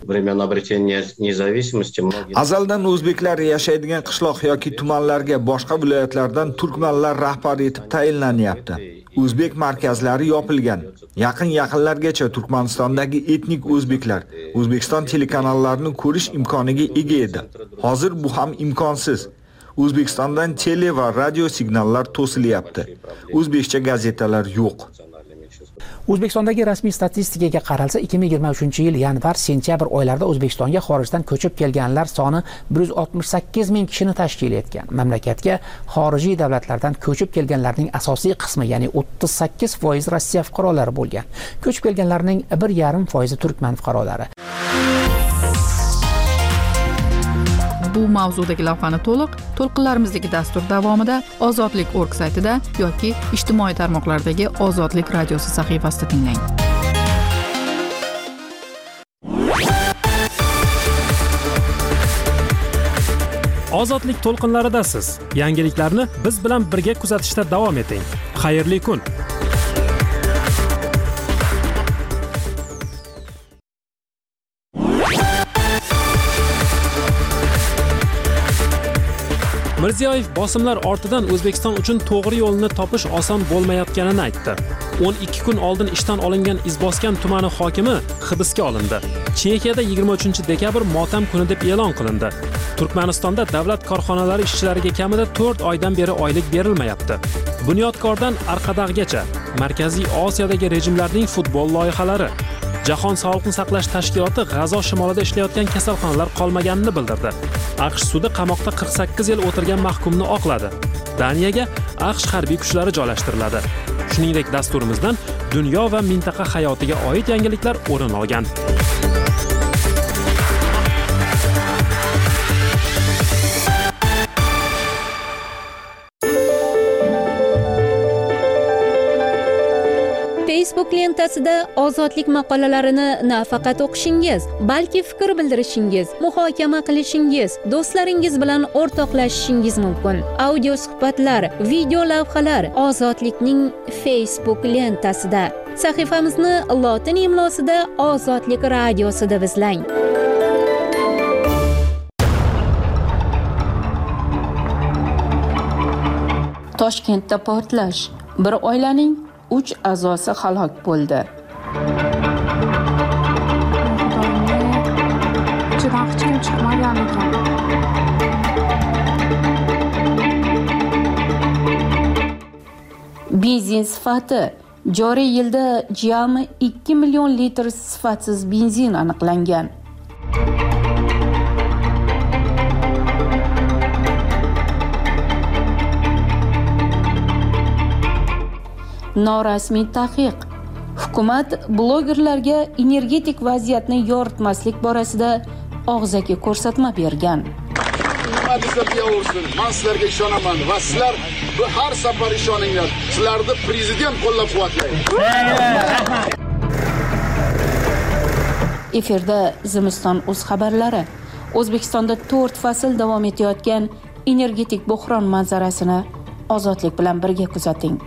M: Azaldan o'zbeklar yashaydigan qishloq yoki tumanlarga boshqa viloyatlardan turkmanlar rahbar etib tayinlanyapti. O'zbek markazlari yopilgan. Yaqinlargacha Turkmanistondagi etnik o'zbeklar O'zbekiston telekanallarini ko'rish imkoniga ega edi. Hozir bu ham imkonsiz. O'zbekistondan tele va radio signallar to'silyapti. O'zbekcha gazetalar yo'q.
J: O'zbekistondagi rasmiy statistikaga qaralsa, 2023-yil yanvar-sentyabr oylarida O'zbekistonga xorijdan ko'chib kelganlar soni 168 ming kishini tashkil etgan. Mamlakatga xorijiy davlatlardan ko'chib kelganlarning asosiy qismi, ya'ni 38% Rossiya fuqarolari bo'lgan. Ko'chib kelganlarning 1,5% turkman fuqarolari.
B: Bu mavzudagi lavhani to'lqinlarimizdagi dastur davomida ozodlik.org saytida yoki ijtimoiy tarmoqlardagi Ozodlik radiosi sahifasida tinglang.
A: Ozodlik to'lqinlaridasiz. Yangiliklarni biz bilan birga kuzatishda davom eting. Xayrli kun. Mirziyoyev bosimlar ortidan O'zbekiston uchun to'g'ri yo'lni topish oson bo'lmayotganini aytdi. 12 kun oldin ishdan olingan Izboskan tumani hokimi hibsga olindi. Chexiyada 23-dekabr motam kuni deb e'lon qilindi. Turkmanistonda davlat korxonalari ishchilariga kamida 4 oydan beri oylik berilmayapti. Bunyodkordan Arqadag'gacha Markaziy Osiyodagi rejimlarning futbol loyihalari. Jahon Sog'liqni saqlash tashkiloti G'azo shimolida ishlayotgan kasalxonalar qolmaganini bildirdi. AQSh sudi qamoqda 48 yil o'tirgan mahkumni oqladi. Daniyaga AQSh harbiy kuchlari joylashtiriladi. Shuningdek, dasturimizdan dunyo va mintaqa hayotiga oid yangiliklar o'rin olgan.
O: Facebook lentasida ozodlik maqolalarini nafaqat o'qishingiz, balki fikr bildirishingiz, muhokama qilishingiz, do'stlaringiz bilan o'rtoqlashishingiz mumkin. Audio suhbatlar, video lavhalar Ozodlikning Facebook lentasida. Sahifamizni lotin imlosida Ozodlik radiosi deb izlang. Toshkentda portlash. Bir oilaning 3 a'zosi halok bo'ldi.
P: Ichidan hech kim chiqmagan ekan.
O: Benzin sifati. Joriy yilda jami 2 million litr sifatsiz benzin aniqlangan. Norasmiy taqiq. Hukumat blogerlarga energetik vaziyatni yoritmaslik borasida og'zaki ko'rsatma bergan.
Q: Men sizlarga ishonaman va sizlar bu har safar ishoninglar. Sizlarni prezident qo'llab-quvvatlaydi.
O: Efirda Zimiston.uz xabarlari. O'zbekistonda 4 fasl davom etayotgan energetik bo'hron manzarasini Ozodlik bilan birga kuzating.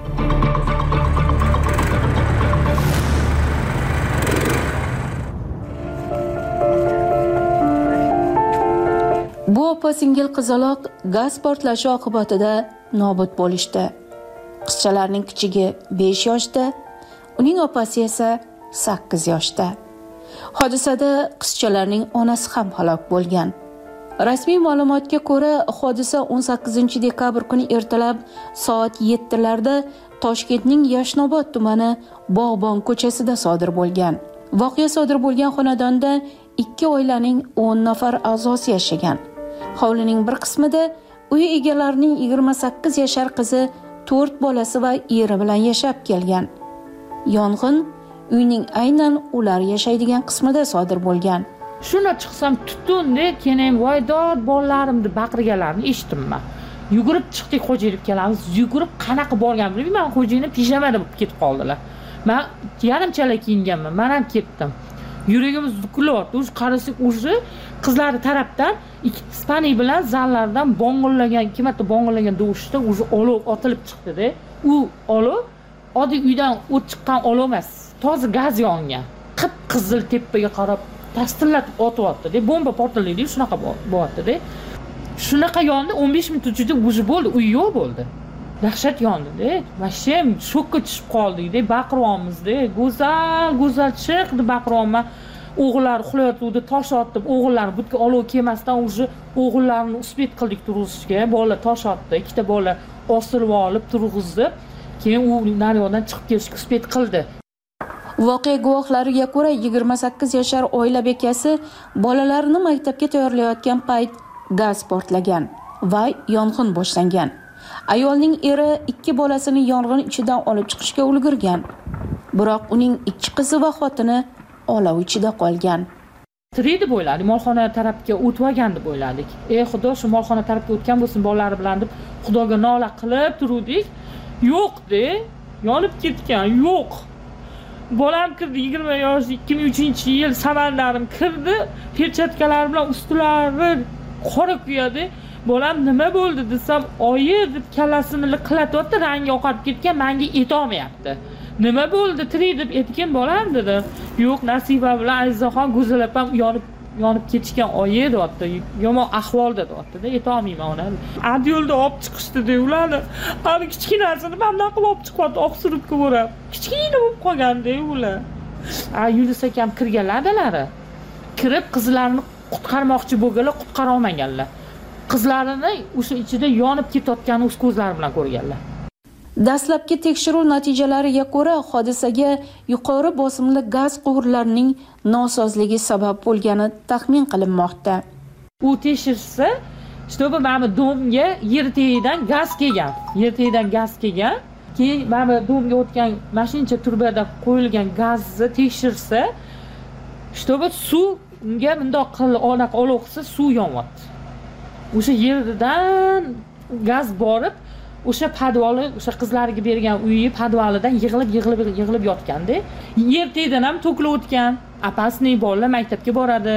O: Bu opa-singil qizaloq gaz portlashi oqibatida nobud bo'lishdi. Qizchalarning kichigi 5 yoshda, uning opasi esa 8 yoshda. Hodisada qizchalarning onasi ham halok bo'lgan. Rasmiy ma'lumotga ko'ra, hodisa 18-dekabr kuni ertalab soat 7 larda Toshkentning Yashnobod tumani Bog'bon ko'chasida sodir bo'lgan. Voqea sodir bo'lgan xonadonda 2 oilaning 10 nafar a'zosi yashagan. Hovlining bir qismida uy egalarining 28 yashar qizi, 4 bolasi va eri bilan yashab kelgan. Yong'in uyning aynan ular yashaydigan qismida sodir bo'lgan.
R: Shuna chiqsam tutunni, keyin voydod bolalarim deb baqirganlarini eshitdim. Yugurib chiqdik xo'jalikkalarimiz, yugurib qanaqa borgan bilmayman, xo'jayini pijamada bo'lib ketib qoldilar. Men yarimchala kiyinganman, men ham ketdim. Yuragimiz dukulyapti. O'zi qarasak, o'zi qizlari tarafdan ikki Ispaniya bilan zallardan bong'illagan, ikki marta bong'illagan tovushda o'zi olov otilib chiqdi-da. U olov oddiy uydan o't chiqqan olov emas, toza gaz yongan. Qip-qizil tepaga qarab tastillatib otyapti-da. Bomba portlaydi, shunaqa bo'lyapti-da. Shunaqa yondi, 15 minut ichida o'zi bo'ldi, uy yo'q bo'ldi. Dahshat yondi-da. Mashem shokka tushib qoldik-da, baqiryapmiz-da. Go'zal chiqdi baqiryapman. O'g'illar uxlayotganda tosh otib, o'g'illarni butga olov kelmasdan o'zi o'g'illarni uspet qildik turg'izishga. Bolalar tosh otdi, ikkita bola osilib olib turg'izdi. Keyin u naryoqdan chiqib kelishga uspet qildi.
O: Voqea guvohlariga ko'ra 28 yashar oila bekasi bolalarini maktabga tayyorlayotgan payt gaz portlagan va yong'in boshlangan. Ayolning eri 2 bolasini yong'in ichidan olib chiqishga ulgurgan. Biroq uning 2 qizi va xotini olov ichida qolgan.
R: Tirik deb o'yladik, molxona tarafga o'tvagan deb o'yladik. Xudo, shu molxona tarafga o'tgan bo'lsin bolalari bilan deb Xudoga nola qilib turdik. Yo'q-de, yonib ketgan, yo'q. Bolam kirdi 20 yosh, 2003-yil samanlarim kirdi, perchatkalar bilan ustilari qora kuyadi. Bolam nima bo'ldi desam, oyi deb kallasini liqillatayapti, rangi oqarib ketgan, menga etolmayapti. Nima bo'ldi, tirik deb etgan bolam dedi. Yo'q, Nasiba bilan Azizaxon go'zalapam yonib ketishgan oyi deyapti. Yomon ahvolda deyapti-da, etolmayman uni. Adyo'lda olib chiqishdi-da ularni. Ani kichkinasini mendan qilib olib chiqyapti, oqsurubga borib. Kichkina bo'lib qolganda ular. Yulis akam kirganlar-dalari. Kirib qizlarini qutqarmoqchi bo'lganlar, qutqara olmaganlar. Qizlarini o'sha ichida yonib ketayotganini o'z ko'zlari bilan ko'rganlar.
O: Dastlabki tekshiruv natijalariga ko'ra, hodisaga yuqori bosimli gaz quvurlarining nosozligi sabab bo'lgani taxmin qilinmoqda.
R: U tekshirsa, shtobi mana domga yertagidan gaz kelgan. Yertagidan gaz kelgan. Keyin mana domga o'tgan mashincha turbada qo'yilgan gazni tekshirsa, shtobi suvga bundoq qilib olov qilsa suv yonyapti. O'sha yerdan gaz borib o'sha podvali, o'sha qizlariga bergan uyi podvalidan yig'ilib yotganda, yer tagida ham to'kilib o'tgan. Apasning bolalar maktabga boradi.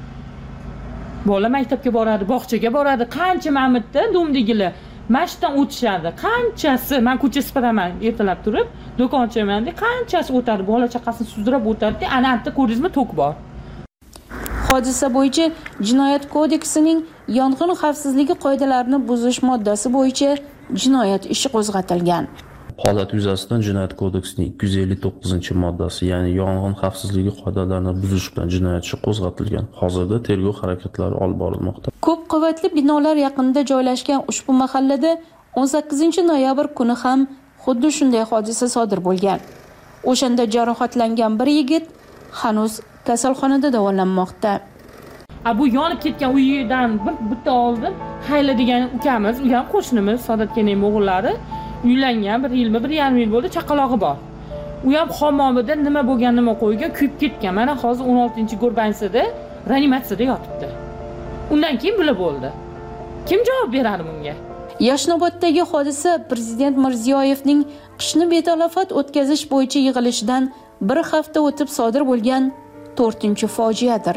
R: Bolalar maktabga boradi, bog'chaga boradi. Qancha Mamutda domdagilar mashdan o'tishadi. Qanchasi, men ko'cha sipaman ertalab turib, do'kon ochaman deb qanchasi o'tadi, bola chaqasini sudrab o'tadi. Ana anta ko'rdingizmi, to'k bor.
O: Hodisa bo'yicha Jinoyat kodeksining yong'in xavfsizligi qoidalarini buzish moddasi bo'yicha jinoyat ishi qo'zg'atilgan.
S: Holat yuzasidan Jinoyat kodeksining 259-moddasi, ya'ni yong'in xavfsizligi qoidalarini buzish bilan jinoyat ishi qo'zg'atilgan. Hozirda tergov harakatlari olib borilmoqda.
O: Ko'p qavatli binolar yaqinida joylashgan ushbu mahallada 18-noyabr kuni ham xuddi shunday hodisa sodir bo'lgan. O'shanda jarohatlangan bir yigit hanuz kasalxonada davolanmoqda.
R: Bu yonib ketgan uyidan bitta oldim. Hayla degan ukamiz, u ham qo'shnimiz, Sadatkening o'g'illari, uylangan 1 yilmi, 1,5 yil bo'ldi, chaqalog'i bor. U ham hammomida nima bo'lgan, nima qo'ygan, kuyib ketgan. Mana hozir 16-Go'rbansida reanimatsiyada yotibdi. Undan keyin bular bo'ldi. Kim javob beradi bunga?
O: Yashnoboddagi hodisa Prezident Mirziyoyevning qishni betalofat o'tkazish bo'yicha yig'ilishidan bir hafta o'tib sodir bo'lgan 4-fojiadir.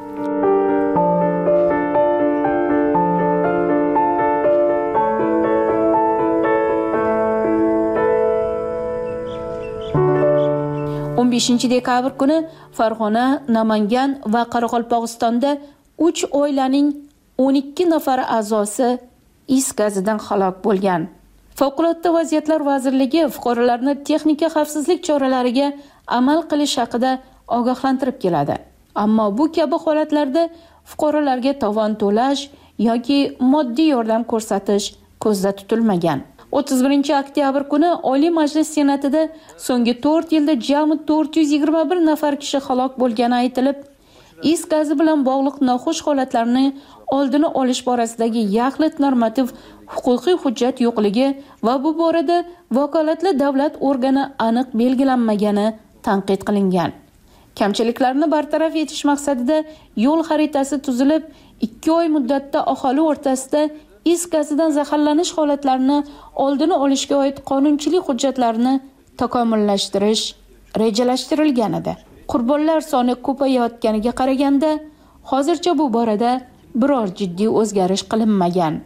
O: dekabr kuni Farg'ona, Namangan va Qoraqalpog'istonda 3 oilaning 12 nafar a'zosi is gazidan halok bo'lgan. Favqulodda vaziyatlar vazirligi fuqarolarni texnika xavfsizlik choralariga amal qilish haqida ogohlantirib keladi. Ammo bu kabi holatlarda fuqarolarga tovon to'lash yoki moddiy yordam ko'rsatish ko'zda tutilmagan. 31-oktyabr kuni Oliy Majlis Senatida so'nggi 4 yilda jami 421 nafar kishi halok bo'lgani aytilib, is gazi bilan bog'liq noxush holatlarni oldini olish borasidagi yaxlit normativ huquqiy hujjat yo'qligi va bu borada vakolatli davlat organi aniq belgilanmagani tanqid qilingan. Kamchiliklarni bartaraf etish maqsadida yo'l xaritasi tuzilib, 2 oy muddatda aholi o'rtasida is gazidan zaharlanish holatlarini oldini olishga oid qonunchilik hujjatlarini takomillashtirish rejalashtirilgan edi. Qurbonlar soni ko'payayotganiga qaraganda, hozircha bu borada biror jiddiy o'zgarish qilinmagan.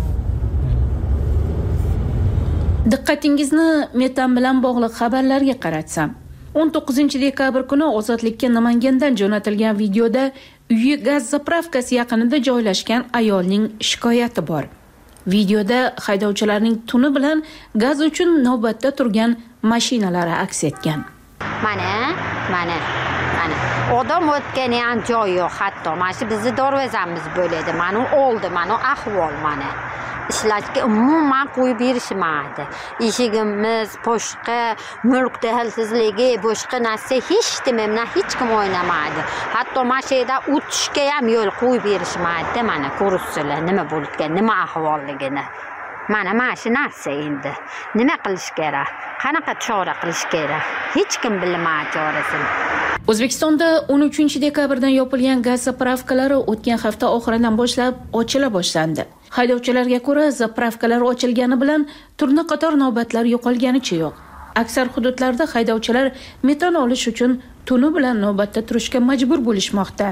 O: Diqqatingizni metan bilan bog'liq xabarlarga qaratsam, 19-dekabr kuni Ozodlikka Namangandan jo'natilgan videoda uyi gaz zapravkasi yaqinida joylashgan ayolning shikoyati bor. Videoda haydovchilarning tuni bilan gaz uchun navbatda turgan mashinalari aks etgan.
T: Mana. Odam o'tgani ham joyi yo'q, hatto mana shu bizni darvozamiz bo'ladi. Mana oldi, mana ahvol mana. ishlashga umuman qo'yib berishmaydi. Eshigimiz, boshqa mulk daxlsizligi, boshqa narsa hech nima bilan hech kim o'ynamaydi. Hatto mashina o'tishga ham yo'l qo'yib berishmaydi. Mana ko'rsizlar nima bo'lgan, nima ahvolligini. Mana shu narsa endi. Nima qilish kerak? Qanaqa chora qilish kerak? Hech kim bilmaydi chorasini.
O: O'zbekistonda 13-dekabrdan yopilgan gaz zapravkalari o'tgan hafta oxiridan boshlab ochila boshlandi. Haydovchilarga ko'ra, zapravkalar ochilgani bilan turli qator navbatlar yo'qolganicha yo'q. Aksar hududlarda haydovchilar metan olish uchun tuni bilan navbatda turishga majbur bo'lishmoqda.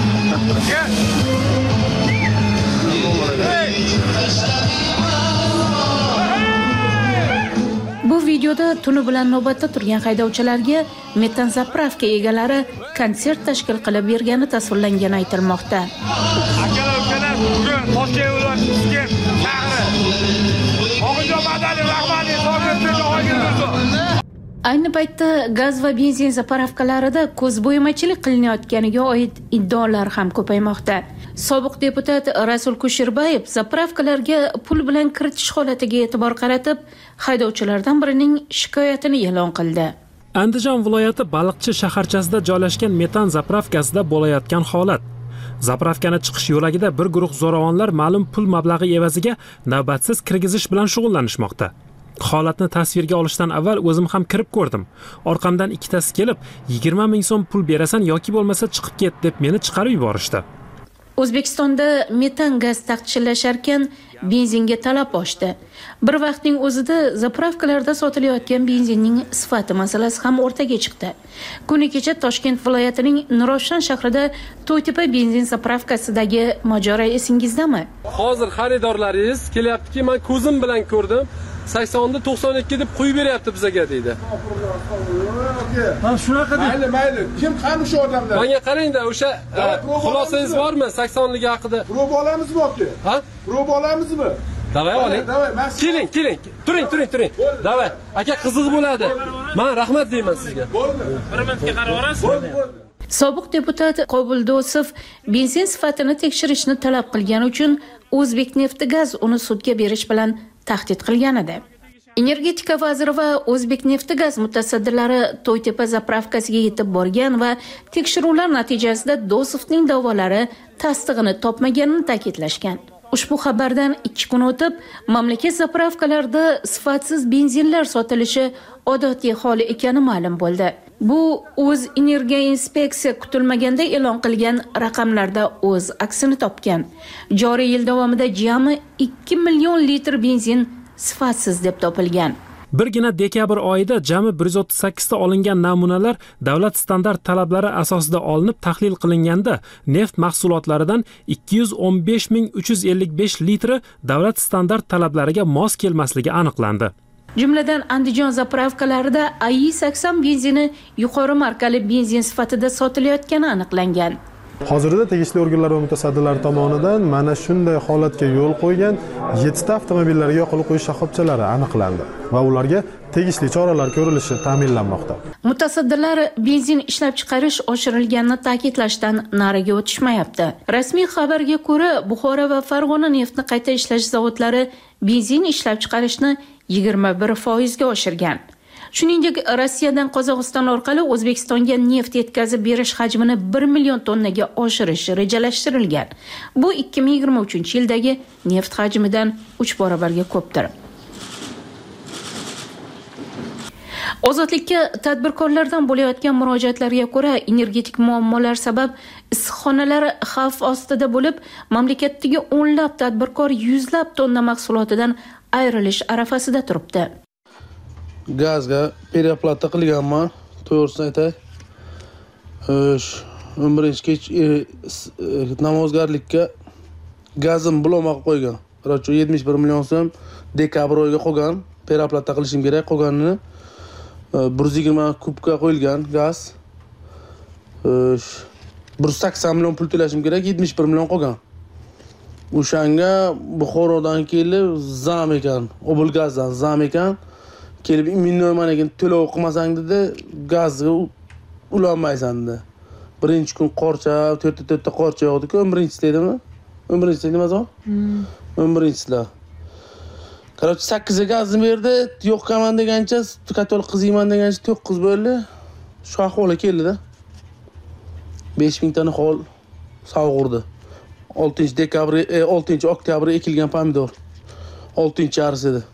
O: Bu videoda tuni bilan navbatda turgan haydovchilarga metan zapravka egalari konsert tashkil qilib bergani tasvirlangani aytilmoqda. Ayni paytda gaz va benzin zapravkalarida ko'zbo'yamachilik qilinayotganiga oid iddaolar ham ko'paymoqda. Sobiq deputat Rasul Kusherbayev zapravkalarga pul bilan kiritish holatiga e'tibor qaratib, haydovchilardan birining shikoyatini e'lon qildi.
A: Andijon viloyati Baliqchi shaharchasida joylashgan metan zapravkasida bo'layotgan holat. Zapravkani chiqish yo'lagida bir guruh zo'ravonlar ma'lum pul mablag'i evaziga navbatsiz kirgizish bilan shug'ullanishmoqda. Holatni tasvirga olishdan avval o'zim ham kirib ko'rdim. Orqamdan ikkitasi kelib, 20 ming so'm pul berasan yoki bo'lmasa chiqib ket deb meni chiqarib yuborishdi.
O: O'zbekistonda metan gaz taqchillasharkan benzinga talab oshdi. Bir vaqtning o'zida zapravkalarda sotilayotgan benzinning sifati masalasi ham o'rtaga chiqdi. Kuni kecha Toshkent viloyatining Nurafshon shahrida To'ytepa benzin zapravkasidagi mojaro esingizdami?
U: Hozir xaridorlaringiz kelyaptiki, men ko'zim bilan ko'rdim. 80 92 deb qo'yib beryapti bizga deydi.
Q: Ha, shunaqa deydi. Mayli. Kim qani shu odamlar?
U: Menga qarang-da, o'sha xulosangiz bormi 80ligi haqida?
Q: Prob olamizmi yoki? Ha? Prob olamizmi?
U: Davay oling. Keling. Turing. Davay. Aka qiziq bo'ladi. Men rahmat deyman sizga.
A: Bir minutga qarab olasiz.
O: Sobiq deputat Qobul Dosov benzin sifatini tekshirishni talab qilgani uchun O'zbekneftgaz uni sudga berish bilan tahdid qilgan edi. Energetika vaziri va O'zbekneftgaz mutasaddilari To'ytepa zapravkasiga yetib borgan va tekshiruvlar natijasida Dosovning da'volari tasdig'ini topmaganini ta'kidlashgan. Ushbu xabardan 2 kun o'tib, mamlakat zapravkalarida sifatsiz benzinlar sotilishi odatiy hol ekani ma'lum bo'ldi. Bu o'z energiya inspeksiya kutilmaganda e'lon qilgan raqamlarda o'z aksini topgan. Joriy yil davomida jami 2 million litr benzin sifatsiz deb topilgan.
A: Birgina dekabr oyida jami 138 ta olingan namunalar davlat standart talablari asosida olinib tahlil qilinganda neft mahsulotlaridan 215.355 litri davlat standart talablariga mos kelmasligi aniqlandi.
O: Jumladan Andijon zapravkalarida AI80 benzini yuqori markali benzin sifatida sotilayotgani aniqlangan.
V: Hozirda tegishli organlar va mutasaddilari tomonidan mana shunday holatga yo'l qo'ygan 7 ta avtomobillarga yoqilib qo'yish shoxobchalari aniqlandi va ularga tegishli choralar ko'rilishi ta'minlanmoqda.
O: Mutasaddilar benzin ishlab chiqarish oshirilganini ta'kidlashdan nariga o'tishmayapti. Rasmiy xabarga ko'ra, Buxoro va Farg'ona neftni qayta ishlash zavodlari benzin ishlab chiqarishni 21% ga oshirgan. Shuningdek, Rossiyadan Qozog'iston orqali O'zbekistonga neft yetkazib berish hajmini 1 million tonnaga oshirish rejalashtirilgan. Bu 2023-yildagi neft hajmidan 3 barobarga ko'pdir. Ozodlikka tadbirkorlardan bo'layotgan murojaatlarga ko'ra, energetik muammolar sabab issiqxonalar xavf ostida bo'lib, mamlakatdagi o'nlab tadbirkor yuzlab tonna mahsulotidan ayrilish arafasida turibdi.
W: Gazga perioplata qilganman, to'g'risini aytay. 11-kech namozgarlikka gazim blomak qo'ygan. Qarorchi 71 million so'm dekabr oyiga qolgan, perioplata qilishim kerak, qolganini 120 kubga qo'yilgan gaz. 180 million pul to'lashim kerak, 71 million qolgan. O'shanga Buxorodan kelib zam ekan, Oblgazdan zam ekan. Kelib minnoyman ekan, to'lov qilmasang dedi, gazga ulanmaysan dedi. Birinchi kun qorcha, 4 qorcha yog'di-ku, 11-chi deydimi? 11-chi deydimi o'zi? 11-chilar. Короче, 8 ga gazni berdi, yo'qaman degancha, katolik qiziyman degancha 9 bo'ldi. Shu ahvolga keldi-da. 5000 tani hol sovg'urdi. 6 oktyabr ekilgan pomidor. 6-arisi edi.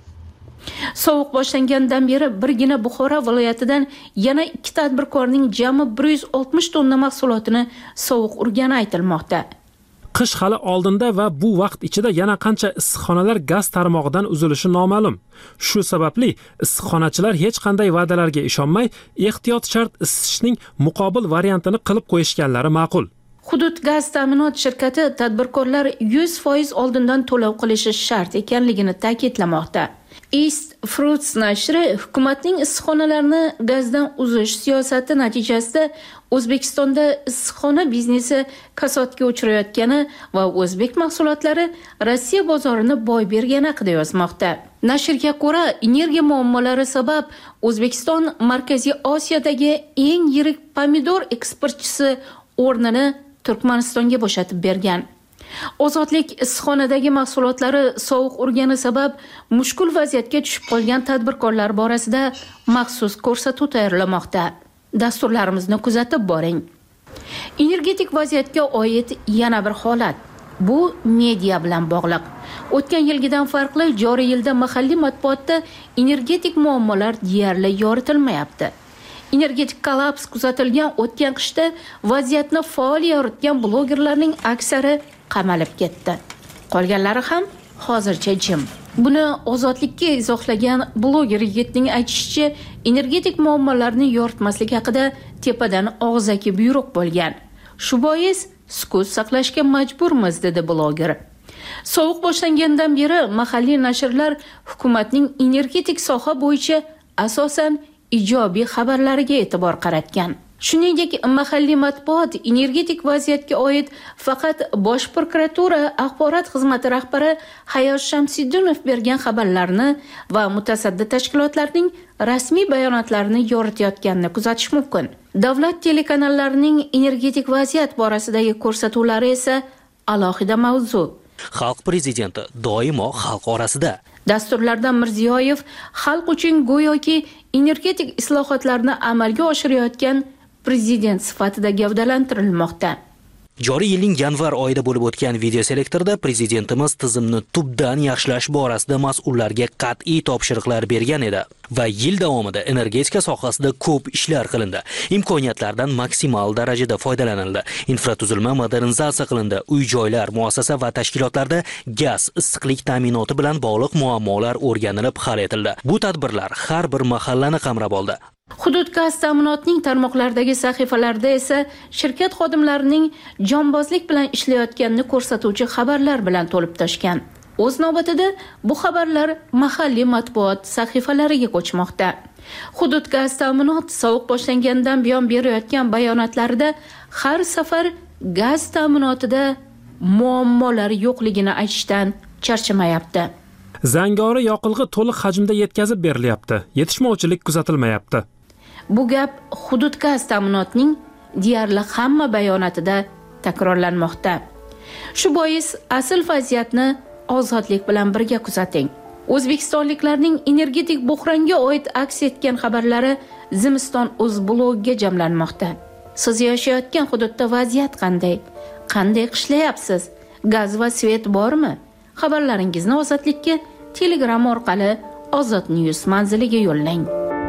O: Sovuq boshlangandan beri birgina Buxoro viloyatidan yana 2 tadbirkorning jami 160 tonna mahsulotini sovuq urgani aytilmoqda.
A: Qish hali oldinda va bu vaqt ichida yana qancha issiqxonalar gaz tarmog'idan uzilishi noma'lum. Shu sababli issiqxonachilar hech qanday va'dalarga ishonmay, ehtiyot shart isitishning muqobil variantini qilib qo'yishganlari ma'qul.
O: Hudud gaz ta'minot shirkati tadbirkorlar 100% oldindan to'lov qilishi shart ekanligini ta'kidlamoqda. East Fruits nashri hukumatning issiqxonalarni gazdan uzish siyosati natijasida O'zbekistonda issiqxona biznesi kasodga uchrayotgani va o'zbek mahsulotlari Rossiya bozorini boy bergani haqida yozmoqda. Nashrga ko'ra, energiya muammolari sabab O'zbekiston Markaziy Osiyodagi eng yirik pomidor eksportchisi o'rnini Turkmanistonga bo'shatib bergan. Ozodlik issiqxonadagi mahsulotlari sovuq urgani sabab mushkul vaziyatga tushib qolgan tadbirkorlar borasida maxsus ko'rsatuv tayyorlamoqda. Dasturlarimizni kuzatib boring. Energetik vaziyatga oid yana bir holat. Bu media bilan bog'liq. O'tgan yilgidan farqli joriy yilda mahalliy matbuotda energetik muammolar deyarli yoritilmayapti. Energetik kollaps kuzatilgan o'tgan qishda vaziyatni faol yoritgan blogerlarning aksari qamalib ketdi. Qolganlari ham hozircha jim. Buni ozodlikka izohlagan bloger yigitning aytishicha, energetik muammolarni yoritmaslik haqida tepadan og'zaki buyruq bo'lgan. Shu bois sukut saqlashga majburmiz, dedi bloger. Sovuq boshlangandan beri mahalliy nashrlar hukumatning energetik soha bo'yicha asosan ijobiy xabarlariga e'tibor qaratgan. Shuningdek, mahalliy matbuot energetik vaziyatga oid faqat Bosh prokuratura axborot xizmati rahbari Hayot Shamsiddinov bergan xabarlarni va mutasaddi tashkilotlarning rasmiy bayonotlarini yoritayotganini kuzatish mumkin. Davlat telekanallarining energetik vaziyat borasidagi ko'rsatuvlari esa alohida mavzu.
D: Xalq prezidenti doimo xalq orasida.
O: Dasturlarda Mirziyoyev xalq uchun go'yoki energetik islohotlarni amalga oshirayotgan prezident sifatida gavdalantirilmoqda.
D: Joriy yilning yanvar oyida bo'lib o'tgan videoselektorda prezidentimiz tizimni tubdan yaxshilash borasida mas'ullarga qat'iy topshiriqlar bergan edi va yil davomida energetika sohasida ko'p ishlar qilindi. Imkoniyatlardan maksimal darajada foydalanildi. Infratuzilma modernizatsiya qilindi. Uy-joylar, muassasa va tashkilotlarda gaz, issiqlik ta'minoti bilan bog'liq muammolar o'rganilib hal etildi. Bu tadbirlar har bir mahallani qamrab oldi.
O: Hudud gaz ta'minotining tarmoqlardagi sahifalarida esa shirkat xodimlarining jonbozlik bilan ishlayotganini ko'rsatuvchi xabarlar bilan to'lib toshgan. O'z navbatida bu xabarlar mahalliy matbuot sahifalariga ko'chmoqda. Hudud gaz ta'minot sovuq boshlangandan buyon berayotgan bayonotlarida har safar gaz ta'minotida muammolar yo'qligini aytishdan charchamayapti.
A: Zangori yoqilg'i to'liq hajmda yetkazib berilyapti. Yetishmovchilik kuzatilmayapti.
O: Bu gap hudud gaz ta'minotining deyarli hamma bayonotida takrorlanmoqda. Shu bois asl vaziyatni ozodlik bilan birga kuzating. O'zbekistonliklarning energetik buhronga oid aks etgan xabarlari Zimiston.uz blogiga jamlanmoqda. Siz yashayotgan hududda vaziyat qanday? Qanday qishlayapsiz? Gaz va svet bormi? Xabarlaringizni ozodlikka Telegram orqali Ozod News manziliga yo'llang.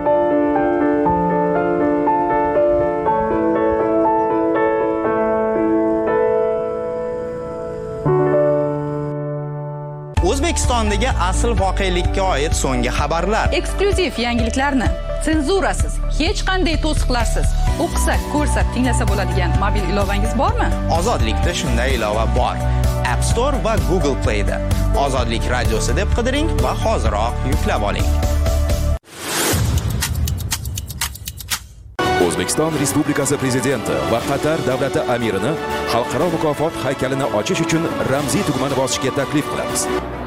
G: O'zbekistondagi asl voqelikka oid so'nggi xabarlar.
B: Eksklyuziv yangiliklarni senzurasiz, hech qanday to'siqlarsiz o'qisak, ko'rsak, tinglasa bo'ladigan mobil ilovangiz bormi?
G: Ozodlikda shunday ilova bor. App Store va Google Play da. Ozodlik radiosi deb qidiring va hoziroq yuklab oling.
F: O'zbekiston Respublikasi Prezidenti va Qatar davlati amirini xalqaro mukofot haykalini ochish uchun ramziy tugmani bosishga taklif qilamiz.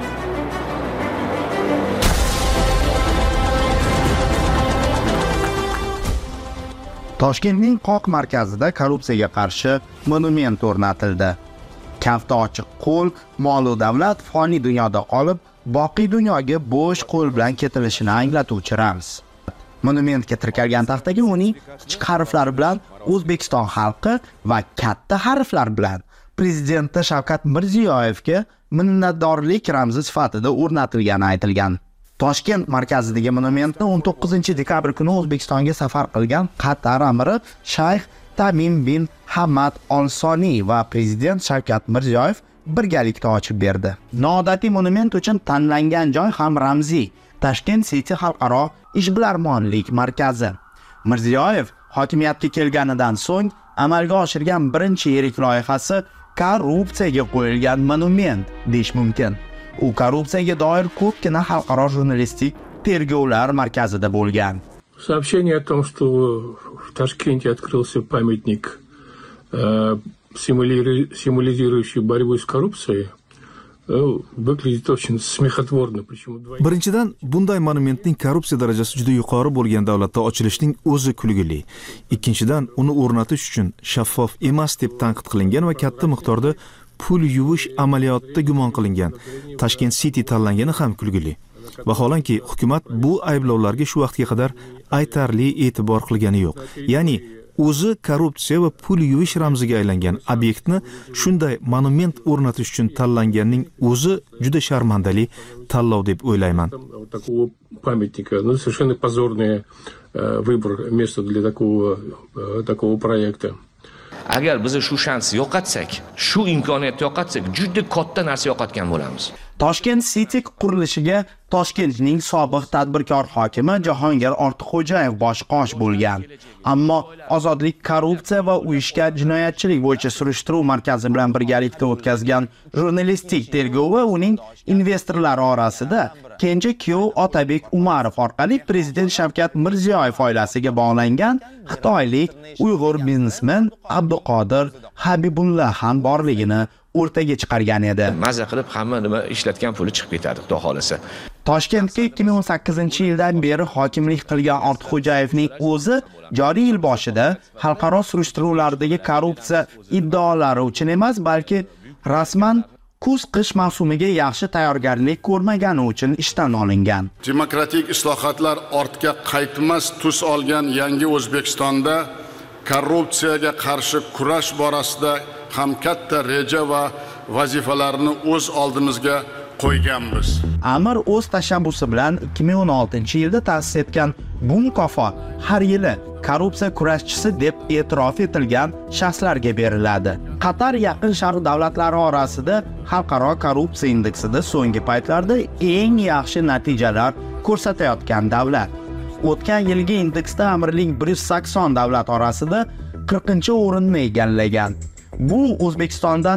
H: Toshkentning qoq markazida korrupsiyaga qarshi monument o'rnatildi. Kafti ochiq qo'l, mol va davlat foniy dunyoda qolib, boqiy dunyoga bo'sh qo'l bilan ketilishini anglatuvchi ramz. Monumentga tirkalgan taxtaga uning kichik harflari bilan O'zbekiston xalqi va katta harflar bilan Prezidenti Shavkat Mirziyoyevga minnatdorlik ramzi sifatida o'rnatilgani aytilgan. Toshkent markazidagi monumentni 19-dekabr kuni O'zbekistonga safar qilgan Qatar amiri Shayx Tamim bin Hamad Al Soni va Prezident Shavkat Mirziyoyev birgalikda ochib berdi. Noodatiy monument uchun tanlangan joy ham ramziy. Tashkent City xalqaro ishbilarmonlik markazi. Mirziyoyev hokimiyatga kelganidan so'ng amalga oshirgan birinchi yirik loyihasi korrupsiyaga qo'yilgan monument deyish mumkin. U korrupsiyaga doir ko'pgina xalqaro jurnalistik tergovlar markazida bo'lgan.
C: Сообщение о том, что в Ташкенте открылся памятник, символизирующий борьбу с коррупцией, выглядит очень смехотворно.
E: Birinchidan, bunday monumentning korrupsiya darajasi juda yuqori bo'lgan davlatda ochilishning o'zi kulgili. Ikkinchidan, uni o'rnatish uchun shaffof emas deb tanqid qilingan va katta miqdorda pul yuvish amaliyotida gumon qilingan Tashkent City tanlangani ham kulgili. Vaholanki, hukumat bu ayblovlarga shu vaqtga qadar aytarli e'tibor qilgani yo'q. Ya'ni o'zi korrupsiya va pul yuvish ramziga aylangan obyektni shunday monument o'rnatish uchun tanlanganning o'zi juda sharmandali tanlov deb o'ylayman.
C: Такого памятника, совершенно позорный выбор места для такого проекта.
I: Agar biz shu shansni yo'qotsak, shu imkoniyatni yo'qotsak, juda katta narsa yo'qotgan bo'lamiz.
H: Toshkent City qurilishiga Toshkentning sobiq tadbirkor hokimi Jahongir Ortiqxo'jayev bosh-qosh bo'lgan. Ammo Ozodlik korrupsiya va uyushgan jinoyatchilik bo'yicha surishtiruv markazi bilan birgalikda o'tkazgan jurnalistik tergovi uning investorlari orasida kenja kuyov Otabek Umarov orqali Prezident Shavkat Mirziyoyev oilasiga bog'langan xitoylik Uyg'ur biznesmen Abduqodir Habibulla ham borligini o'rtaga chiqargan edi.
I: Maza qilib hamma nima ishlatgan puli chiqib ketadi, xudo xolasa.
H: Toshkentga 2018-yildan beri hokimlik qilgan Ortiqxo'jayevning o'zi joriy yil boshida xalqaro surishtiruvlardagi korrupsiya iddaolari uchun emas, balki rasman kuz-qish mavsumiga yaxshi tayyorgarlik ko'rmagani uchun ishdan olingan.
Q: Demokratik islohotlar ortga qaytmas tus olgan yangi O'zbekistonda korrupsiyaga qarshi kurash borasida ham katta reja va vazifalarni o'z oldimizga qo'yganmiz.
H: Amir o'z tashabbusi bilan 2016-yilda ta'sis etgan bu mukofot har yili korrupsiya kurashchisi deb e'tirof etilgan shaxslarga beriladi. Qatar Yaqin Sharq davlatlari orasida xalqaro korrupsiya indeksida so'nggi paytlarda eng yaxshi natijalar ko'rsatayotgan davlat. O'tgan yilgi indeksda Amirlik 180 davlat orasida 40-o'rinni egallagan. Bu O'zbekistondan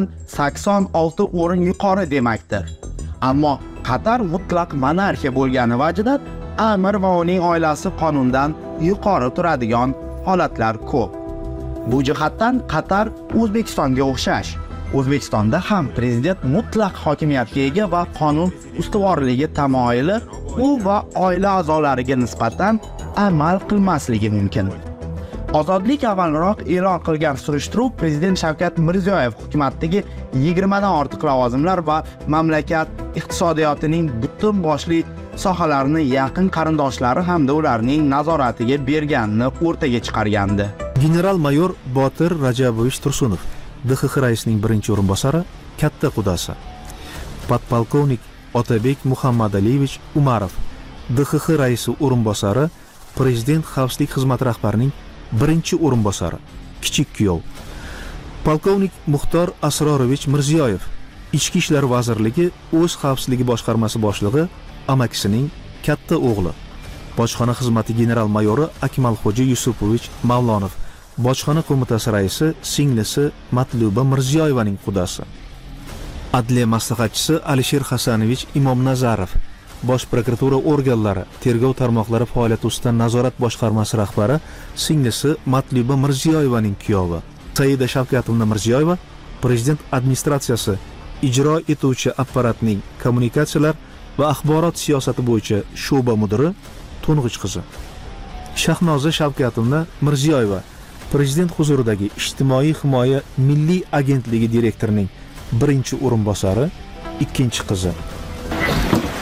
H: 86 o'rin yuqori demakdir. Ammo Qatar mutlaq monarxiya bo'lgani vajidan amir va uning oilasi qonundan yuqori turadigan holatlar ko'p. Bu jihatdan Qatar O'zbekistonga o'xshash. O'zbekistonda ham prezident mutlaq hokimiyatga ega va qonun ustuvorligi tamoyili u va oila a'zolariga nisbatan amal qilmasligi mumkin. Ozodlik avvalroq e'lon qilgan surishtiruv Prezident Shavkat Mirziyoyev hukumatidagi 20 dan ortiq lavozimlar va mamlakat iqtisodiyotining butun boshli sohalarini yaqin qarindoshlari hamda ularning nazoratiga berganini o'rtaga chiqargandi.
E: General-mayor Botir Rajabovich Tursunov, DXX raisining birinchi o'rinbosari, katta qudasi. Podpolkovnik Otabek Muhammadaliyevich Umarov, DXX raisi o'rinbosari, Prezident xavfsizlik xizmati rahbarining birinchi o'rinbosari, kichik kuyov. Polkovnik Muxtor Asrorovich Mirziyoyev, Ichki ishlar vazirligi o'z xavfsizligi boshqarmasi boshlig'i, amakisining katta o'g'li. Bojxona xizmati general-mayori Akmalxo'ja Yusupovich Mavlonov, Bojxona qo'mitasi raisi singlisi Matluba Mirziyoyevaning qudasi. Adliya maslahatchisi Alisher Hasanovich Imomnazarov, Bosh prokuratura organlari, tergov tarmoqlari faoliyati ustidan nazorat boshqarmasi rahbari singlisi Matluba Mirziyoyevaning kuyovi. Saida Shavkatovna Mirziyoyeva, Prezident administratsiyasi ijro etuvchi apparatning kommunikatsiyalar va axborot siyosati bo'yicha sho'ba mudiri to'ng'ich qizi. Shahnoza Shavkatovna Mirziyoyeva, Prezident huzuridagi Ijtimoiy himoya milliy agentligi direktorining birinchi o'rinbosari, ikkinchi qizi.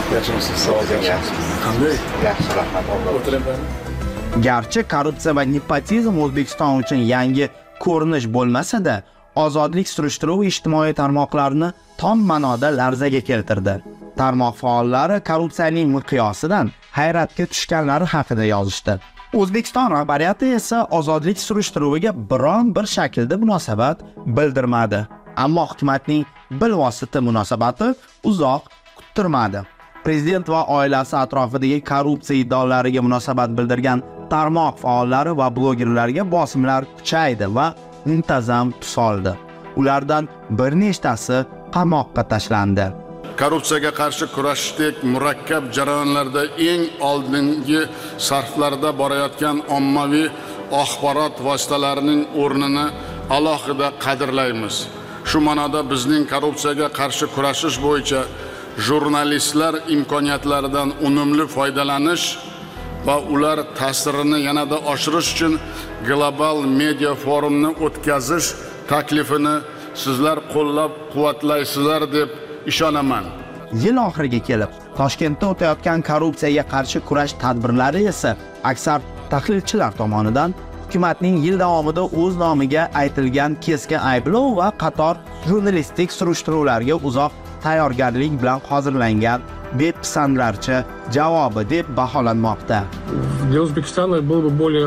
K: Yaxshimisiz? Savob qanday?
W: Yaxshi, rahmat.
K: O'tiring.
H: Garchi korrupsiya va nepotizm O'zbekiston uchun yangi ko'rinish bo'lmasa-da, ozodlik surishtiruv ijtimoiy tarmoqlarni tom ma'noda larzaga keltirdi. Tarmoq faollari korrupsiyaning miqyosidan hayratga tushganlari haqida yozishdi. O'zbekiston rahbariyati esa ozodlik surishtiruviga biron bir shaklda munosabat bildirmadi. Ammo hukumatning bilvosita munosabati uzoq kuttirmadi. Prezident va oilasi atrofidagi korrupsiya iddaolariga munosabat bildirgan tarmoq faollari va blogerlarga bosimlar kuchaydi va muntazam tus oldi. Ulardan bir nechtasi qamoqqa tashlandi.
Q: Korrupsiyaga qarshi kurashishdek murakkab jarayonlarda eng oldingi sarflarda borayotgan ommaviy axborot vositalarining o'rnini alohida qadrlaymiz. Shu ma'noda bizning korrupsiyaga qarshi kurashish bo'yicha jurnalistlar imkoniyatlaridan unumli foydalanish va ular ta'sirini yanada oshirish uchun global media forumni o'tkazish taklifini sizlar qo'llab-quvvatlaysizlar deb ishonaman.
H: Yil oxiriga kelib, Toshkentda o'tayotgan korrupsiyaga qarshi kurash tadbirlari esa aksar tahlilchilar tomonidan hukumatning yil davomida o'z nomiga aytilgan keskin ayblov va qator jurnalistik surishtiruvlarga uzoq tayyorgarlik bilan hozirlangan bepisandlarcha javobi deb baholanmoqda.
C: Для Узбекистана было бы более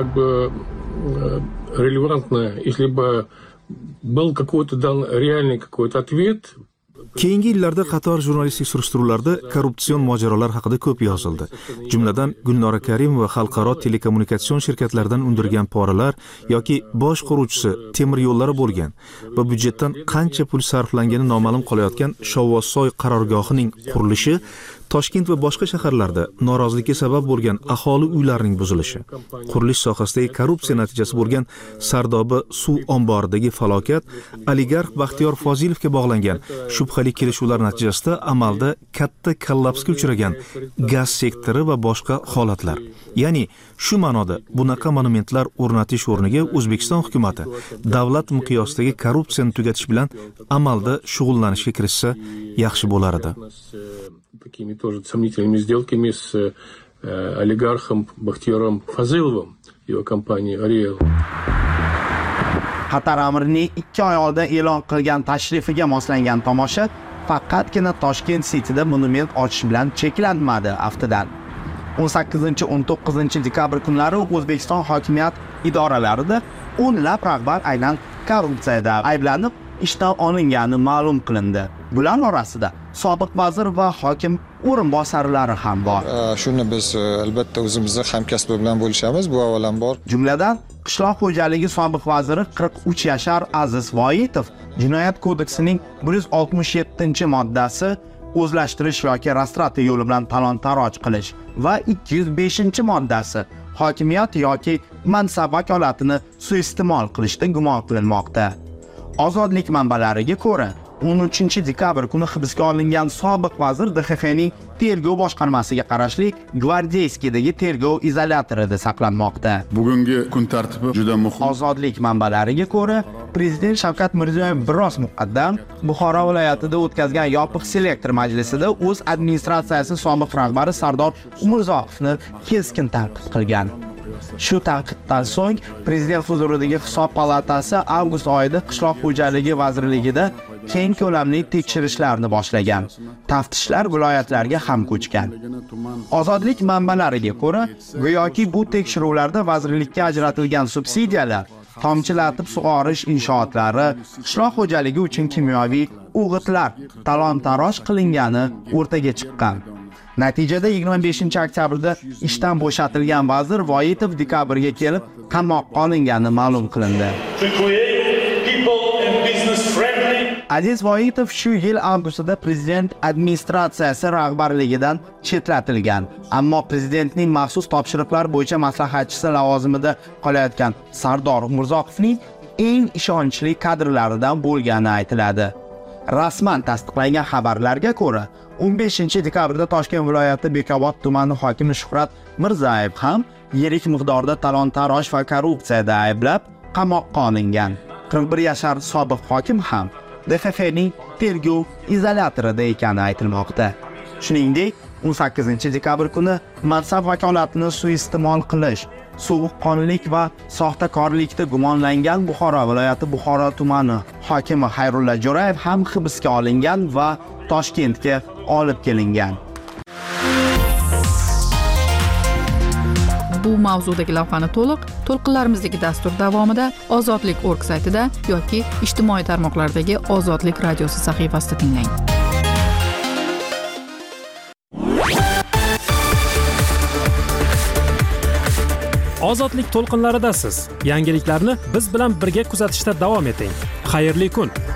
C: релевантно, если бы был какой-то дан реальный какой-то ответ.
E: Keyingi yillarda qator jurnalistik surishtiruvlarda korrupsion mojarolar haqida ko'p yozildi. Jumladan Gulnora Karimova xalqaro telekommunikatsion shirkatlaridan undirgan poralar yoki bosh quruvchisi temir yo'llari bo'lgan va byudjetdan qancha pul sarflangani noma'lum qolayotgan Shovvozsoy qarorgohining qurilishi, Toshkent va boshqa shaharlarda norozilikka sabab bo'lgan aholi uylarining buzilishi, qurilish sohasidagi korrupsiya natijasi bo'lgan Sardoba suv omboridagi falokat, oligarx Baxtiyor Fozilovga bog'langan shubhali kelishuvlar natijasida amalda katta kollapsga uchragan gaz sektori va boshqa holatlar. Ya'ni shu ma'noda bunaqa monumentlar o'rnatish o'rniga O'zbekiston hukumatı davlat miqyosidagi korrupsiyani tugatish bilan amalda shug'ullanishga kirishsa yaxshi bo'lar edi.
C: Такими тоже сомнительными сделками с олигархом Бахтиyorом Fazilовым, его компанией Ariel.
H: Qatar amirining 2 oy oldin e'lon qilgan tashrifiga moslangan tomosha faqatgina Toshkent City'da monument ochish bilan cheklanmadi aftidan. 18-19 dekabr kunlari O'zbekiston hokimiyat idoralarida o'nlab rahbar aynan korrupsiyada ayblanib ishdan olingani ma'lum qilindi. Bular orasida sobiq vazir va hokim o'rinbosarlari ham bor.
L: Shuni biz albatta o'zimizning hamkasbi bilan bo'lishamiz, bu avvalambor.
H: Jumladan qishloq xo'jaligi sobiq vaziri 43 yashar Aziz Voitov Jinoyat kodeksining 167-moddasi o'zlashtirish yoki rastrata yo'li bilan talon-taroj qilish va 205-moddasi hokimiyat yoki mansab vakolatini suiiste'mol qilishda gumon qilinmoqda. Ozodlik manbalariga ko'ra 13 dekabr kuni hibsga olingan sobiq vazir DXXning tergov boshqarmasiga qarashli Gvardeyskidagi tergov izolyatorida saqlanmoqda.
Q: Bugungi kun tartibi juda muhim.
H: Ozodlik manbalariga ko'ra, Prezident Shavkat Mirziyoyev biroz muqaddam Buxoro viloyatida o'tkazgan yopiq selektor majlisida o'z administratsiyasi sobiq rahbari Sardor Umurzoqovni keskin tanqid qilgan. Shu tanqiddan so'ng Prezident huzuridagi Hisob palatasi avgust oyida Qishloq xo'jaligi vazirligida keng ko'lamli tekshirishlarni boshlagan. Taftishlar viloyatlarga ham ko'chgan. Ozodlik manbalariga ko'ra, go'yoki bu tekshiruvlarda vazirlikka ajratilgan subsidiyalar, tomchilatib sug'orish inshootlari, qishloq xo'jaligi uchun kimyoviy o'g'itlar talon-taroj qilingani o'rtaga chiqqan. Natijada 25-oktyabrda ishdan bo'shatilgan vazir Voitov dekabrga kelib qamoqqa olingani ma'lum qilindi. Aziz Voitov shu yil avgustida prezident administratsiyasi rahbarligidan chetlatilgan, ammo prezidentning maxsus topshiriqlar bo'yicha maslahatchisi lavozimida qolayotgan Sardor Umurzoqovning eng ishonchli kadrlaridan bo'lgani aytiladi. Rasman tasdiqlangan xabarlarga ko'ra, 15-dekabrda Toshkent viloyati Bekobod tumani hokimi Shuhrat Mirzayev ham yirik miqdorda talon-taroj va korrupsiyada ayblab qamoqqa olingan. 41 yashar sobiq hokim ham DXXning tergov izolyatorida ekani aytilmoqda. Shuningdek, 18-dekabr kuni mansab vakolatini suiiste'mol qilish, sovuqqonlik va soxtakorlikda gumonlangan Buxoro viloyati Buxoro tumani hokimi Xayrulla Jo'rayev ham hibsga olingan va Toshkentga olib kelingan.
B: Bu mavzudagi lavhani to'lqinlarimizdagi dastur davomida Ozodlik.org saytida yoki ijtimoiy tarmoqlardagi Ozodlik radiosi sahifasida tinglang.
A: Ozodlik to'lqinlaridasiz. Yangiliklarni biz bilan birga kuzatishda davom eting. Xayrli kun.